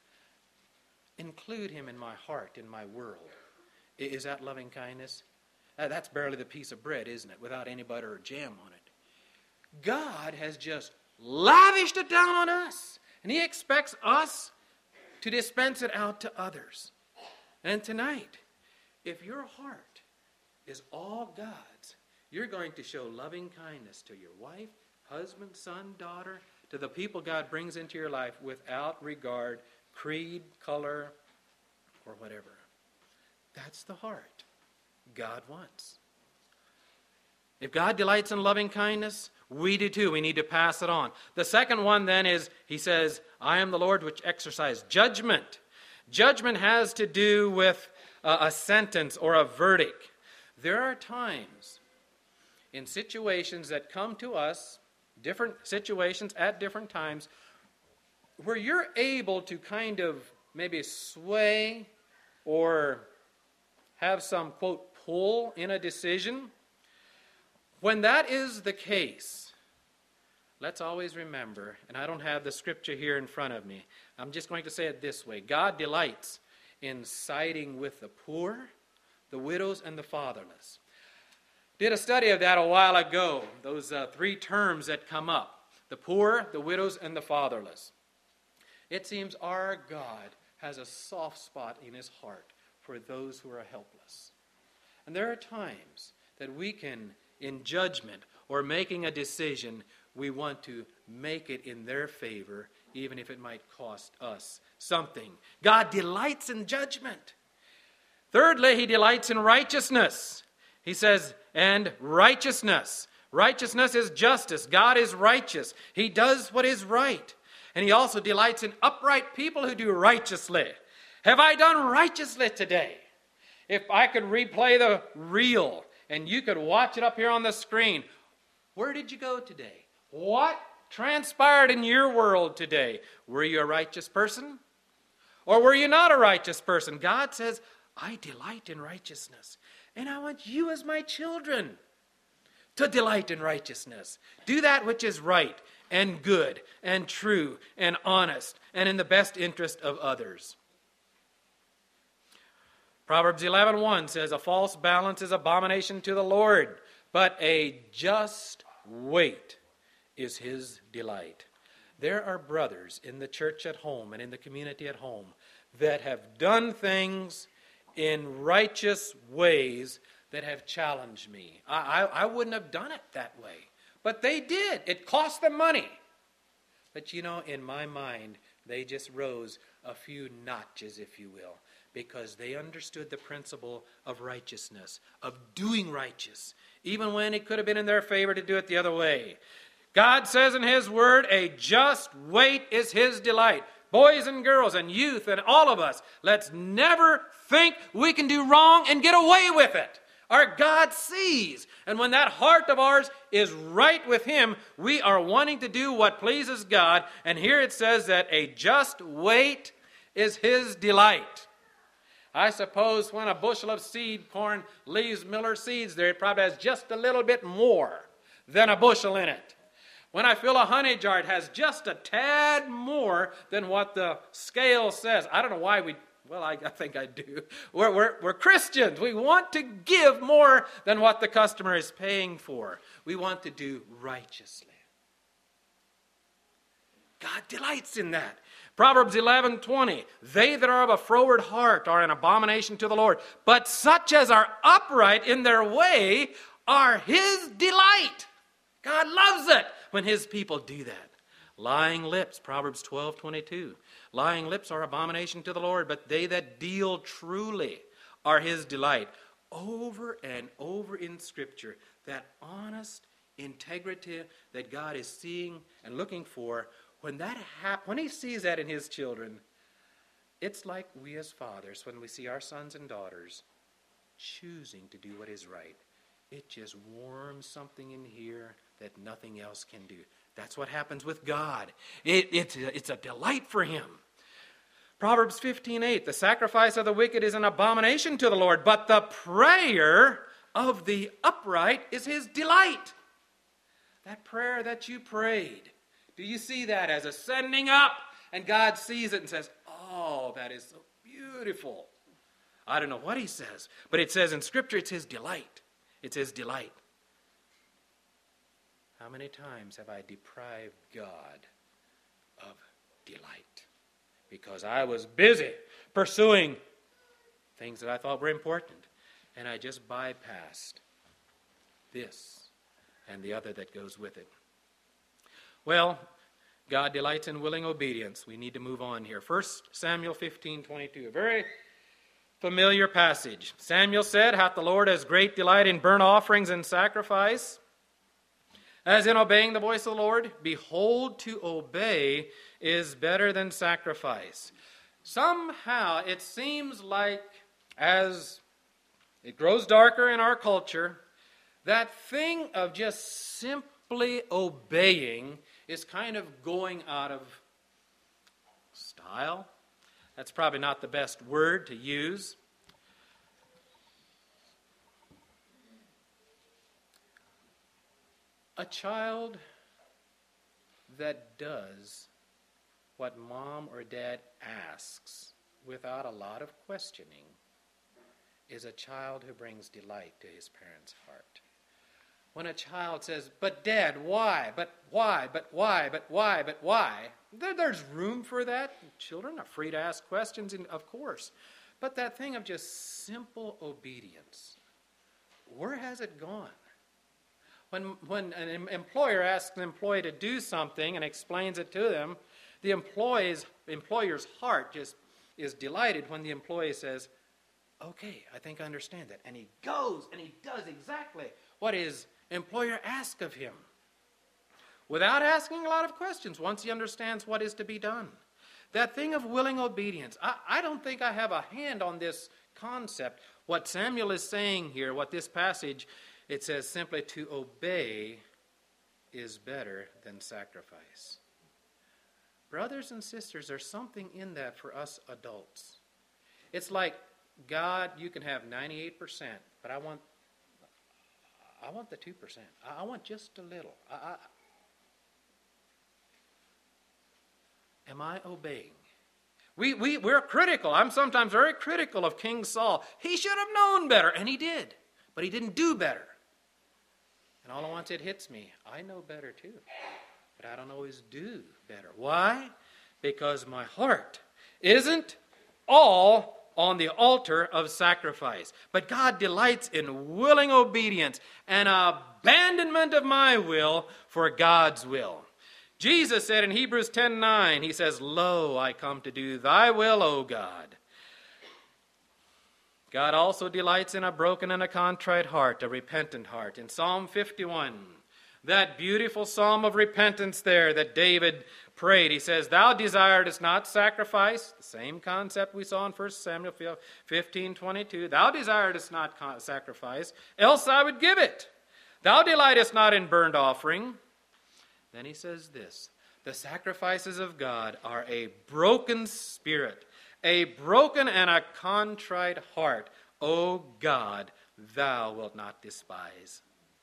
include him in my heart, in my world. Is that loving kindness? Uh, that's barely the piece of bread, isn't it, without any butter or jam on it. God has just lavished it down on us, and he expects us to dispense it out to others. And tonight, if your heart is all God's, you're going to show loving kindness to your wife, husband, son, daughter, to the people God brings into your life without regard, creed, color, or whatever. That's the heart God wants. If God delights in loving kindness, we do too. We need to pass it on. The second one then is, he says, I am the Lord which exercise judgment. Judgment has to do with uh, a sentence or a verdict. There are times in situations that come to us, different situations at different times, where you're able to kind of maybe sway or have some, quote, pull in a decision. When that is the case, let's always remember, and I don't have the scripture here in front of me, I'm just going to say it this way. God delights in siding with the poor, the widows, and the fatherless. Did a study of that a while ago, those uh, three terms that come up, the poor, the widows, and the fatherless. It seems our God has a soft spot in his heart for those who are helpless. And there are times that we can, in judgment or making a decision, we want to make it in their favor, even if it might cost us something. God delights in judgment. Thirdly, he delights in righteousness. He says, and righteousness. Righteousness is justice. God is righteous. He does what is right. And he also delights in upright people who do righteously. Have I done righteously today? If I could replay the reel and you could watch it up here on the screen, where did you go today? What transpired in your world today? Were you a righteous person? Or were you not a righteous person? God says, I delight in righteousness. And I want you as my children to delight in righteousness. Do that which is right and good and true and honest and in the best interest of others. Proverbs eleven one says, a false balance is abomination to the Lord, but a just weight is his delight. There are brothers in the church at home and in the community at home that have done things in righteous ways that have challenged me. I, I, I wouldn't have done it that way, but they did. It cost them money. But you know, in my mind, they just rose a few notches, if you will, because they understood the principle of righteousness, of doing righteous, even when it could have been in their favor to do it the other way. God says in his word, a just weight is his delight. Boys and girls and youth and all of us, let's never think we can do wrong and get away with it. Our God sees. And when that heart of ours is right with him, we are wanting to do what pleases God. And here it says that a just weight is his delight. I suppose when a bushel of seed corn leaves Miller Seeds there, it probably has just a little bit more than a bushel in it. When I fill a honey jar, it has just a tad more than what the scale says. I don't know why we, well, I, I think I do. We're, we're, we're Christians. We want to give more than what the customer is paying for. We want to do righteously. God delights in that. Proverbs eleven twenty, they that are of a froward heart are an abomination to the Lord, but such as are upright in their way are his delight. God loves it when his people do that. Lying lips, Proverbs twelve twenty-two. Lying lips are abomination to the Lord, but they that deal truly are his delight. Over and over in Scripture, that honest integrity that God is seeing and looking for, when that hap- when he sees that in his children, it's like we as fathers, when we see our sons and daughters choosing to do what is right. It just warms something in here that nothing else can do. That's what happens with God. It, it, it's a delight for him. Proverbs fifteen eight, the sacrifice of the wicked is an abomination to the Lord, but the prayer of the upright is his delight. That prayer that you prayed, do you see that as ascending up? And God sees it and says, oh, that is so beautiful. I don't know what he says, but it says in Scripture it's his delight. It's his delight. How many times have I deprived God of delight? Because I was busy pursuing things that I thought were important, and I just bypassed this and the other that goes with it. Well, God delights in willing obedience. We need to move on here. First Samuel fifteen twenty-two, a very familiar passage. Samuel said, hath the Lord as great delight in burnt offerings and sacrifice as in obeying the voice of the Lord? Behold, to obey is better than sacrifice. Somehow it seems like as it grows darker in our culture, that thing of just simply obeying is kind of going out of style. That's probably not the best word to use. A child that does what mom or dad asks without a lot of questioning is a child who brings delight to his parents' heart. When a child says, but Dad, why? But why? But why? But why? But why? There, there's room for that. Children are free to ask questions, of course. But that thing of just simple obedience, where has it gone? When, when an employer asks an employee to do something and explains it to them, the employee's, employer's heart just is delighted when the employee says, Okay, I think I understand that. And he goes and he does exactly what his employer asks of him, without asking a lot of questions, once he understands what is to be done. That thing of willing obedience. I, I don't think I have a hand on this concept. What Samuel is saying here, what this passage, it says simply to obey is better than sacrifice. Brothers and sisters, there's something in that for us adults. It's like, God, you can have ninety-eight percent, but I want I want the two percent. I, I want just a little. I, I, am I obeying? We, we, we're critical. I'm sometimes very critical of King Saul. He should have known better, and he did, but he didn't do better. And all at once it hits me. I know better too, but I don't always do better. Why? Because my heart isn't all on the altar of sacrifice. But God delights in willing obedience and abandonment of my will for God's will. Jesus said in Hebrews ten nine, he says, Lo, I come to do thy will, O God. God also delights in a broken and a contrite heart, a repentant heart. In Psalm fifty-one, that beautiful psalm of repentance there that David prayed, he says, Thou desiredest not sacrifice, the same concept we saw in First Samuel fifteen twenty-two. Thou desiredest not sacrifice, else I would give it. Thou delightest not in burnt offering. Then he says this, the sacrifices of God are a broken spirit, a broken and a contrite heart. O God, thou wilt not despise.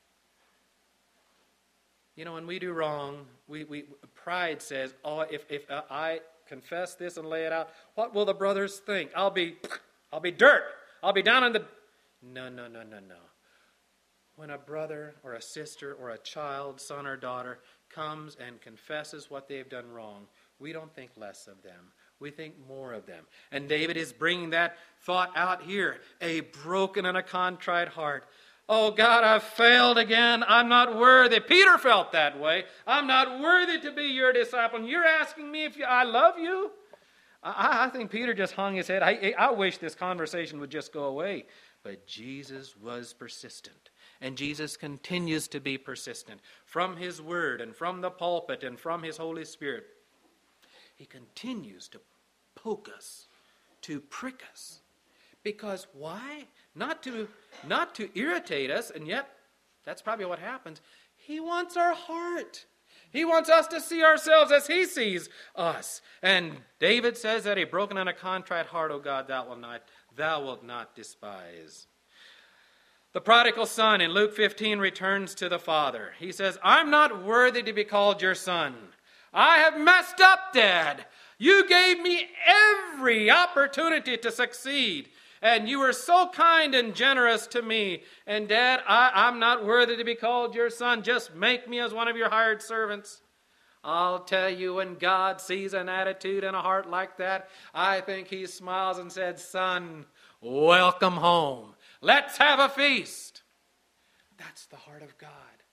You know, when we do wrong, we, we pride says, oh, if, if uh, I confess this and lay it out, what will the brothers think? I'll be, I'll be dirt. I'll be down in the... No, no, no, no, no. When a brother or a sister or a child, son or daughter, comes and confesses what they've done wrong, we don't think less of them. We think more of them. And David is bringing that thought out here. A broken and a contrite heart. Oh God, I've failed again. I'm not worthy. Peter felt that way. I'm not worthy to be your disciple. And you're asking me if you, I love you? I, I think Peter just hung his head. I, I wish this conversation would just go away. But Jesus was persistent. And Jesus continues to be persistent. From his word and from the pulpit and from his Holy Spirit. He continues to poke us, to prick us. Because why? Not to, not to irritate us, and yet that's probably what happens. He wants our heart. He wants us to see ourselves as he sees us. And David says that a broken and a contrite heart, O God, thou wilt not, thou wilt not despise. The prodigal son in Luke fifteen returns to the father. He says, I'm not worthy to be called your son. I have messed up, Dad. You gave me every opportunity to succeed. And you were so kind and generous to me. And Dad, I, I'm not worthy to be called your son. Just make me as one of your hired servants. I'll tell you, when God sees an attitude and a heart like that, I think he smiles and says, Son, welcome home. Let's have a feast. That's the heart of God.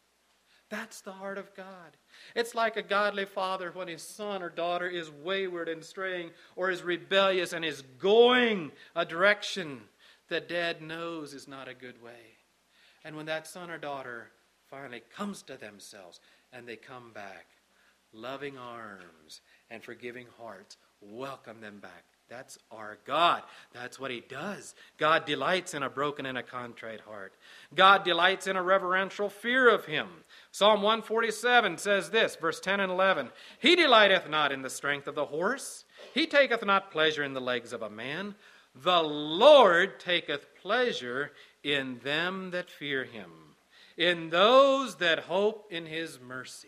That's the heart of God. It's like a godly father when his son or daughter is wayward and straying or is rebellious and is going a direction that dad knows is not a good way. And when that son or daughter finally comes to themselves and they come back, loving arms and forgiving hearts welcome them back. That's our God. That's what he does. God delights in a broken and a contrite heart. God delights in a reverential fear of him. Psalm one forty-seven says this, verse ten and eleven. He delighteth not in the strength of the horse. He taketh not pleasure in the legs of a man. The Lord taketh pleasure in them that fear him, in those that hope in his mercy.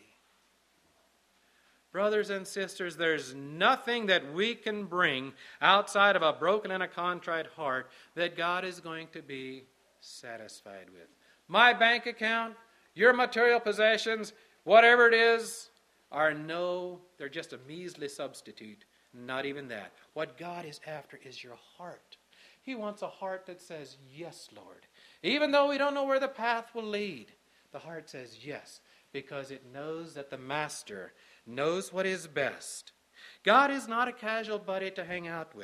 Brothers and sisters, there's nothing that we can bring outside of a broken and a contrite heart that God is going to be satisfied with. My bank account, your material possessions, whatever it is, are no, they're just a measly substitute. Not even that. What God is after is your heart. He wants a heart that says, yes, Lord. Even though we don't know where the path will lead, the heart says yes, because it knows that the Master knows what is best. God is not a casual buddy to hang out with.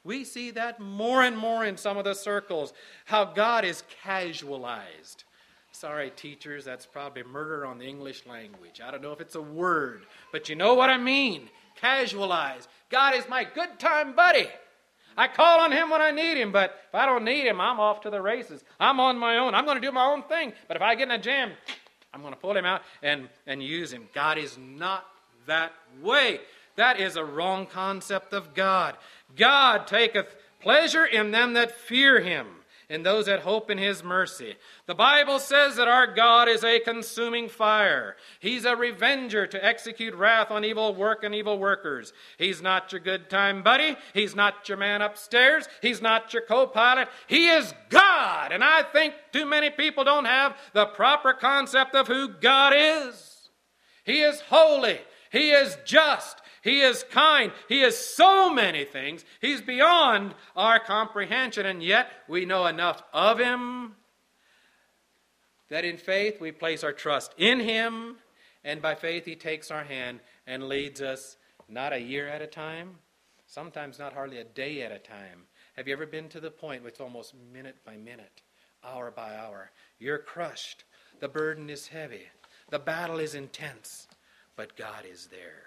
We see that more and more in some of the circles, how God is casualized. Sorry, teachers, that's probably murder on the English language. I don't know if it's a word, but you know what I mean. Casualized. God is my good time buddy. I call on him when I need him, but if I don't need him, I'm off to the races. I'm on my own. I'm going to do my own thing. But if I get in a jam, I'm going to pull him out and, and use him. God is not that way. That is a wrong concept of God. God taketh pleasure in them that fear him, in those that hope in his mercy. The Bible says that our God is a consuming fire. He's a revenger to execute wrath on evil work and evil workers. He's not your good time buddy. He's not your man upstairs. He's not your co-pilot. He is God. And I think too many people don't have the proper concept of who God is. He is holy. He is just. He is kind. He is so many things. He's beyond our comprehension, and yet we know enough of him that in faith we place our trust in him, and by faith he takes our hand and leads us not a year at a time, sometimes not hardly a day at a time. Have you ever been to the point where it's almost minute by minute, hour by hour? You're crushed. The burden is heavy. The battle is intense, but God is there.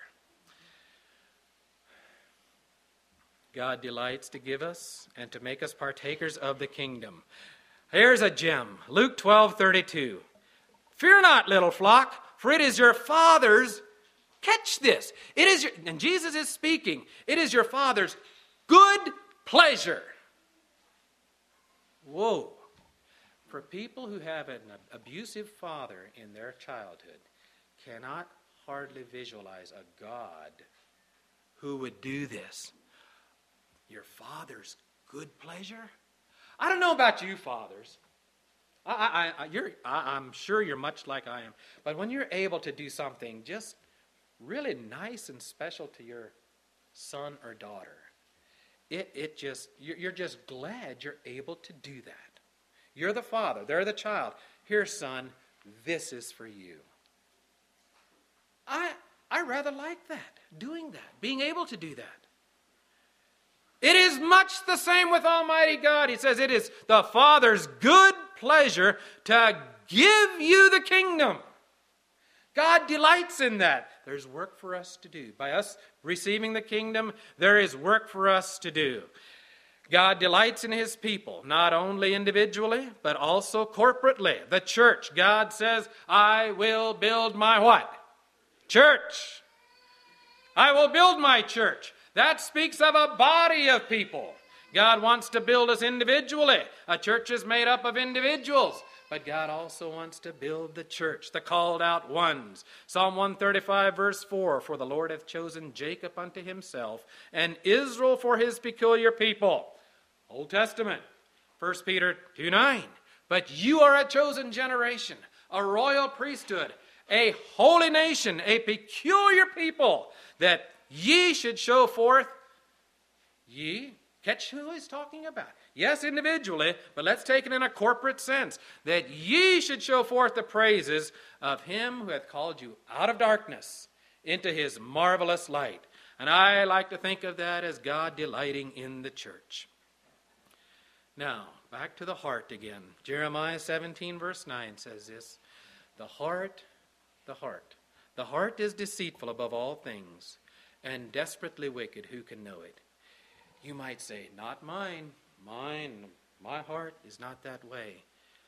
God delights to give us and to make us partakers of the kingdom. Here's a gem. Luke twelve thirty-two. Fear not, little flock, for it is your Father's, catch this, it is your, and Jesus is speaking, it is your Father's good pleasure. Whoa. For people who have an abusive father in their childhood cannot hardly visualize a God who would do this. Your Father's good pleasure? I don't know about you, fathers. I, I, I, you're, I, I'm sure you're much like I am. But when you're able to do something just really nice and special to your son or daughter, it, it just, you're, you're just glad you're able to do that. You're the father. They're the child. Here, son, this is for you. I, I rather like that, doing that, being able to do that. It is much the same with Almighty God. He says it is the Father's good pleasure to give you the kingdom. God delights in that. There's work for us to do. By us receiving the kingdom, there is work for us to do. God delights in his people, not only individually, but also corporately. The church, God says, I will build my what? Church. I will build my church. That speaks of a body of people. God wants to build us individually. A church is made up of individuals. But God also wants to build the church, the called out ones. Psalm one thirty-five verse four, for the Lord hath chosen Jacob unto himself, and Israel for his peculiar people. Old Testament. First Peter two nine. But you are a chosen generation, a royal priesthood, a holy nation, a peculiar people, that ye should show forth, ye, catch who he's talking about. Yes, individually, but let's take it in a corporate sense. That ye should show forth the praises of him who hath called you out of darkness into his marvelous light. And I like to think of that as God delighting in the church. Now, back to the heart again. Jeremiah seventeen verse nine says this. The heart, the heart. The heart is deceitful above all things, and desperately wicked, who can know it? You might say, not mine. Mine, my heart is not that way.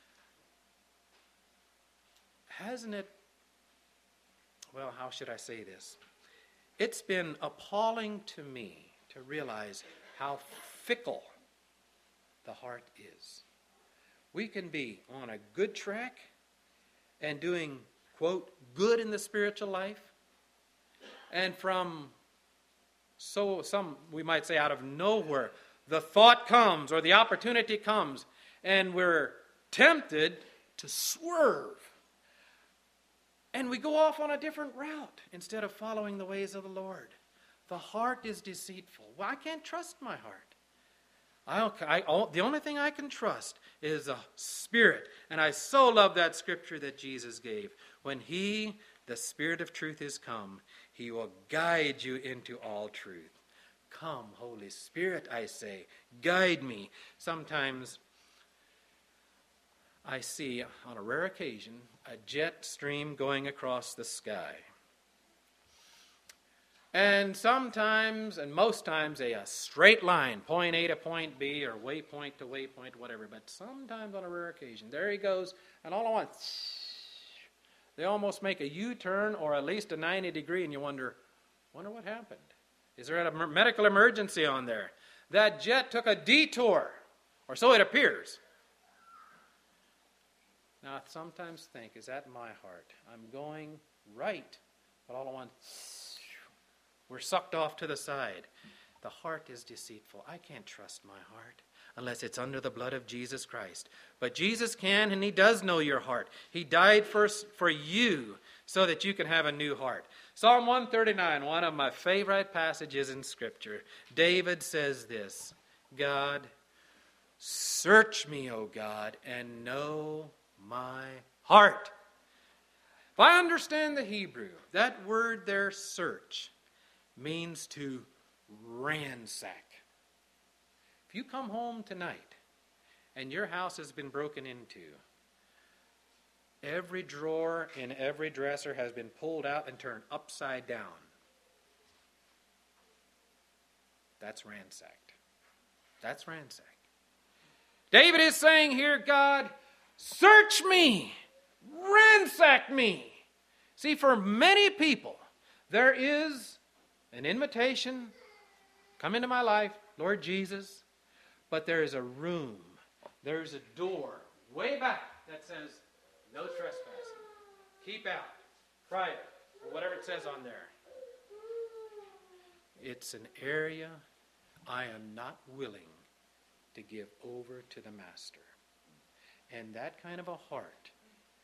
Hasn't it, well, how should I say this? It's been appalling to me to realize how fickle the heart is. We can be on a good track and doing, quote, good in the spiritual life, and from So some, we might say, out of nowhere, the thought comes or the opportunity comes, and we're tempted to swerve. And we go off on a different route instead of following the ways of the Lord. The heart is deceitful. Well, I can't trust my heart. I, I, the only thing I can trust is the Spirit. And I so love that scripture that Jesus gave. When he, the Spirit of truth, is come, he will guide you into all truth. Come, Holy Spirit, I say, guide me. Sometimes I see, on a rare occasion, a jet stream going across the sky. And sometimes, and most times, a, a straight line, point A to point B, or waypoint to waypoint, whatever. But sometimes, on a rare occasion, there he goes, and all at once, they almost make a U-turn, or at least a ninety degree, and you wonder, wonder what happened. Is there a medical emergency on there? That jet took a detour, or so it appears. Now, I sometimes think, is that my heart? I'm going right, but all at once, we're sucked off to the side. The heart is deceitful. I can't trust my heart unless it's under the blood of Jesus Christ. But Jesus can, and he does know your heart. He died first for you so that you can have a new heart. Psalm one thirty-nine, one of my favorite passages in Scripture. David says this, God, search me, O God, and know my heart. If I understand the Hebrew, that word there, search, means to ransack. If you come home tonight and your house has been broken into, every drawer in every dresser has been pulled out and turned upside down. That's ransacked. That's ransacked. David is saying here, God, search me, ransack me. See, for many people, there is an invitation, come into my life, Lord Jesus, but there is a room, there's a door way back that says, no trespassing, keep out, private, or whatever it says on there. It's an area I am not willing to give over to the Master. And that kind of a heart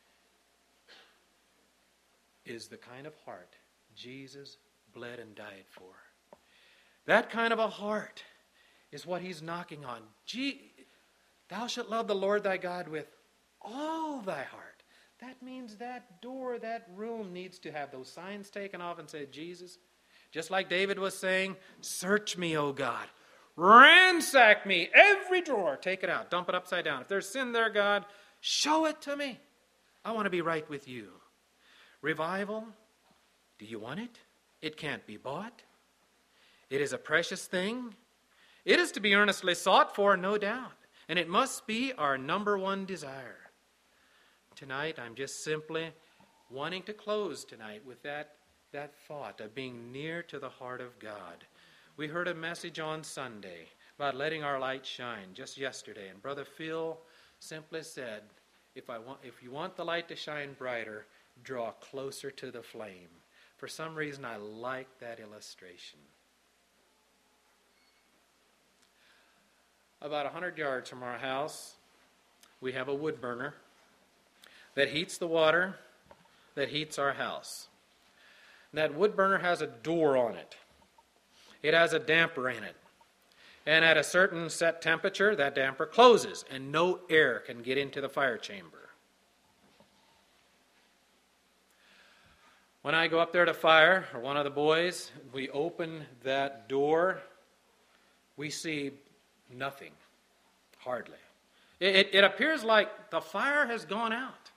is the kind of heart Jesus bled and died for. That kind of a heart is what he's knocking on. Gee, thou shalt love the Lord thy God with all thy heart. That means that door, that room needs to have those signs taken off and say, Jesus, just like David was saying, search me, O God. Ransack me. Every drawer, take it out. Dump it upside down. If there's sin there, God, show it to me. I want to be right with you. Revival, do you want it? It can't be bought. It is a precious thing. It is to be earnestly sought for, no doubt. And it must be our number one desire. Tonight, I'm just simply wanting to close tonight with that, that thought of being near to the heart of God. We heard a message on Sunday about letting our light shine just yesterday. And Brother Phil simply said, if, I want, if you want the light to shine brighter, draw closer to the flame. For some reason, I like that illustration. About one hundred yards from our house, we have a wood burner that heats the water that heats our house. And that wood burner has a door on it. It has a damper in it. And at a certain set temperature, that damper closes and no air can get into the fire chamber. When I go up there to fire, or one of the boys, we open that door, we see nothing, hardly. It, it, it appears like the fire has gone out.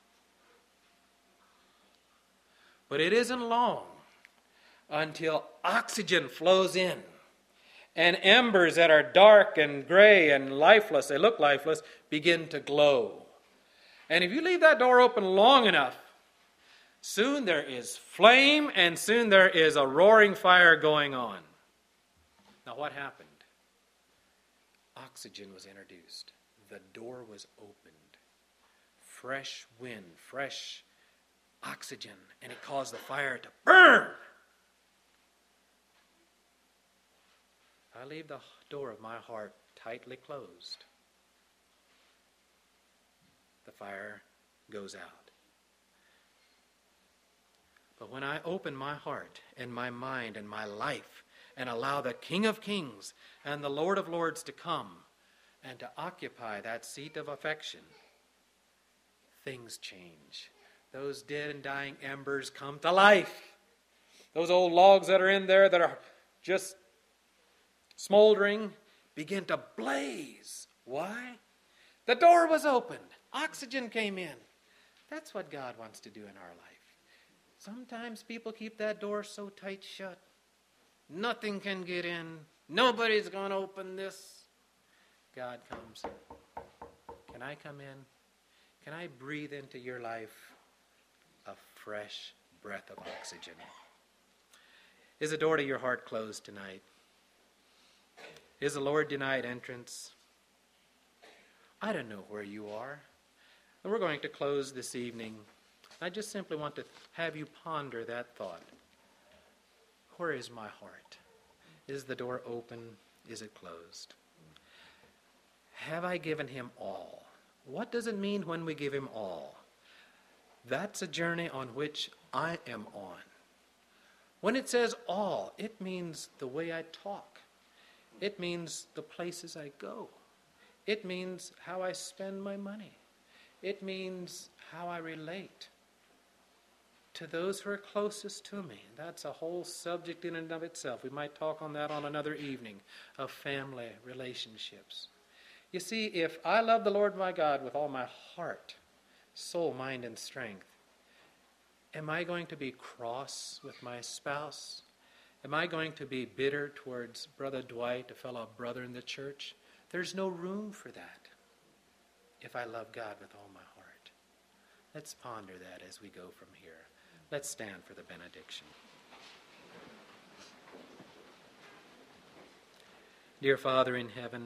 But it isn't long until oxygen flows in and embers that are dark and gray and lifeless, they look lifeless, begin to glow. And if you leave that door open long enough, soon there is flame and soon there is a roaring fire going on. Now what happened? Oxygen was introduced. The door was opened. Fresh wind, fresh oxygen, and it caused the fire to burn. I leave the door of my heart tightly closed. The fire goes out. But when I open my heart and my mind and my life and allow the King of Kings and the Lord of Lords to come and to occupy that seat of affection, things change. Those dead and dying embers come to life. Those old logs that are in there that are just smoldering, begin to blaze. Why? The door was opened. Oxygen came in. That's what God wants to do in our life. Sometimes people keep that door so tight shut. Nothing can get in. Nobody's going to open this. God comes. Can I come in? Can I breathe into your life a fresh breath of oxygen? Is the door to your heart closed tonight? Is the Lord denied entrance? I don't know where you are. And we're going to close this evening. I just simply want to have you ponder that thought. Where is my heart? Is the door open? Is it closed? Have I given him all? What does it mean when we give him all? That's a journey on which I am on. When it says all, it means the way I talk. It means the places I go. It means how I spend my money. It means how I relate to those who are closest to me. That's a whole subject in and of itself. We might talk on that on another evening, of family relationships. You see, if I love the Lord my God with all my heart, soul, mind, and strength, am I going to be cross with my spouse? Am I going to be bitter towards Brother Dwight, a fellow brother in the church? There's no room for that if I love God with all my heart. Let's ponder that as we go from here. Let's stand for the benediction. Dear Father in heaven,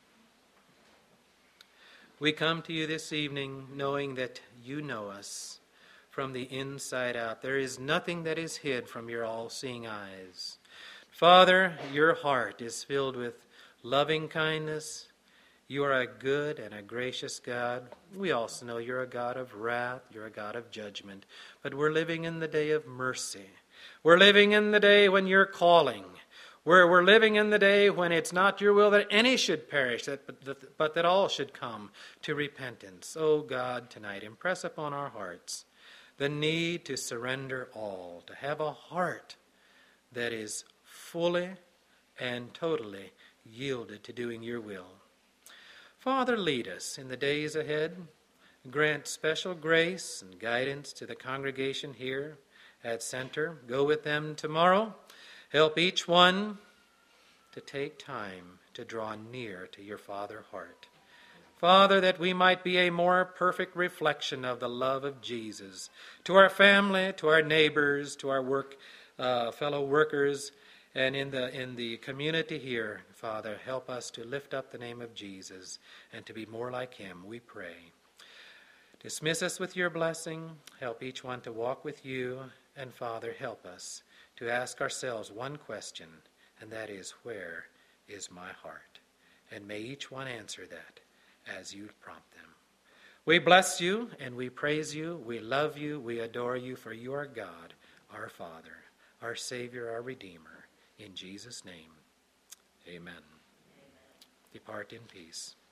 we come to you this evening knowing that you know us from the inside out. There is nothing that is hid from your all-seeing eyes. Father, your heart is filled with loving kindness. You are a good and a gracious God. We also know you're a God of wrath. You're a God of judgment. But we're living in the day of mercy. We're living in the day when you're calling. We're, we're living in the day when it's not your will that any should perish, that, but, but that all should come to repentance. Oh God, tonight, impress upon our hearts the need to surrender all, to have a heart that is fully and totally yielded to doing your will. Father, lead us in the days ahead. Grant special grace and guidance to the congregation here at Center. Go with them tomorrow. Help each one to take time to draw near to your Father heart. Father, that we might be a more perfect reflection of the love of Jesus to our family, to our neighbors, to our work, uh, fellow workers, and in the in the community here. Father, help us to lift up the name of Jesus and to be more like him, we pray. Dismiss us with your blessing. Help each one to walk with you. And Father, help us to ask ourselves one question, and that is, where is my heart? And may each one answer that as you prompt them. We bless you and we praise you. We love you. We adore you, for you are God, our Father, our Savior, our Redeemer. In Jesus' name, amen. Amen. Depart in peace.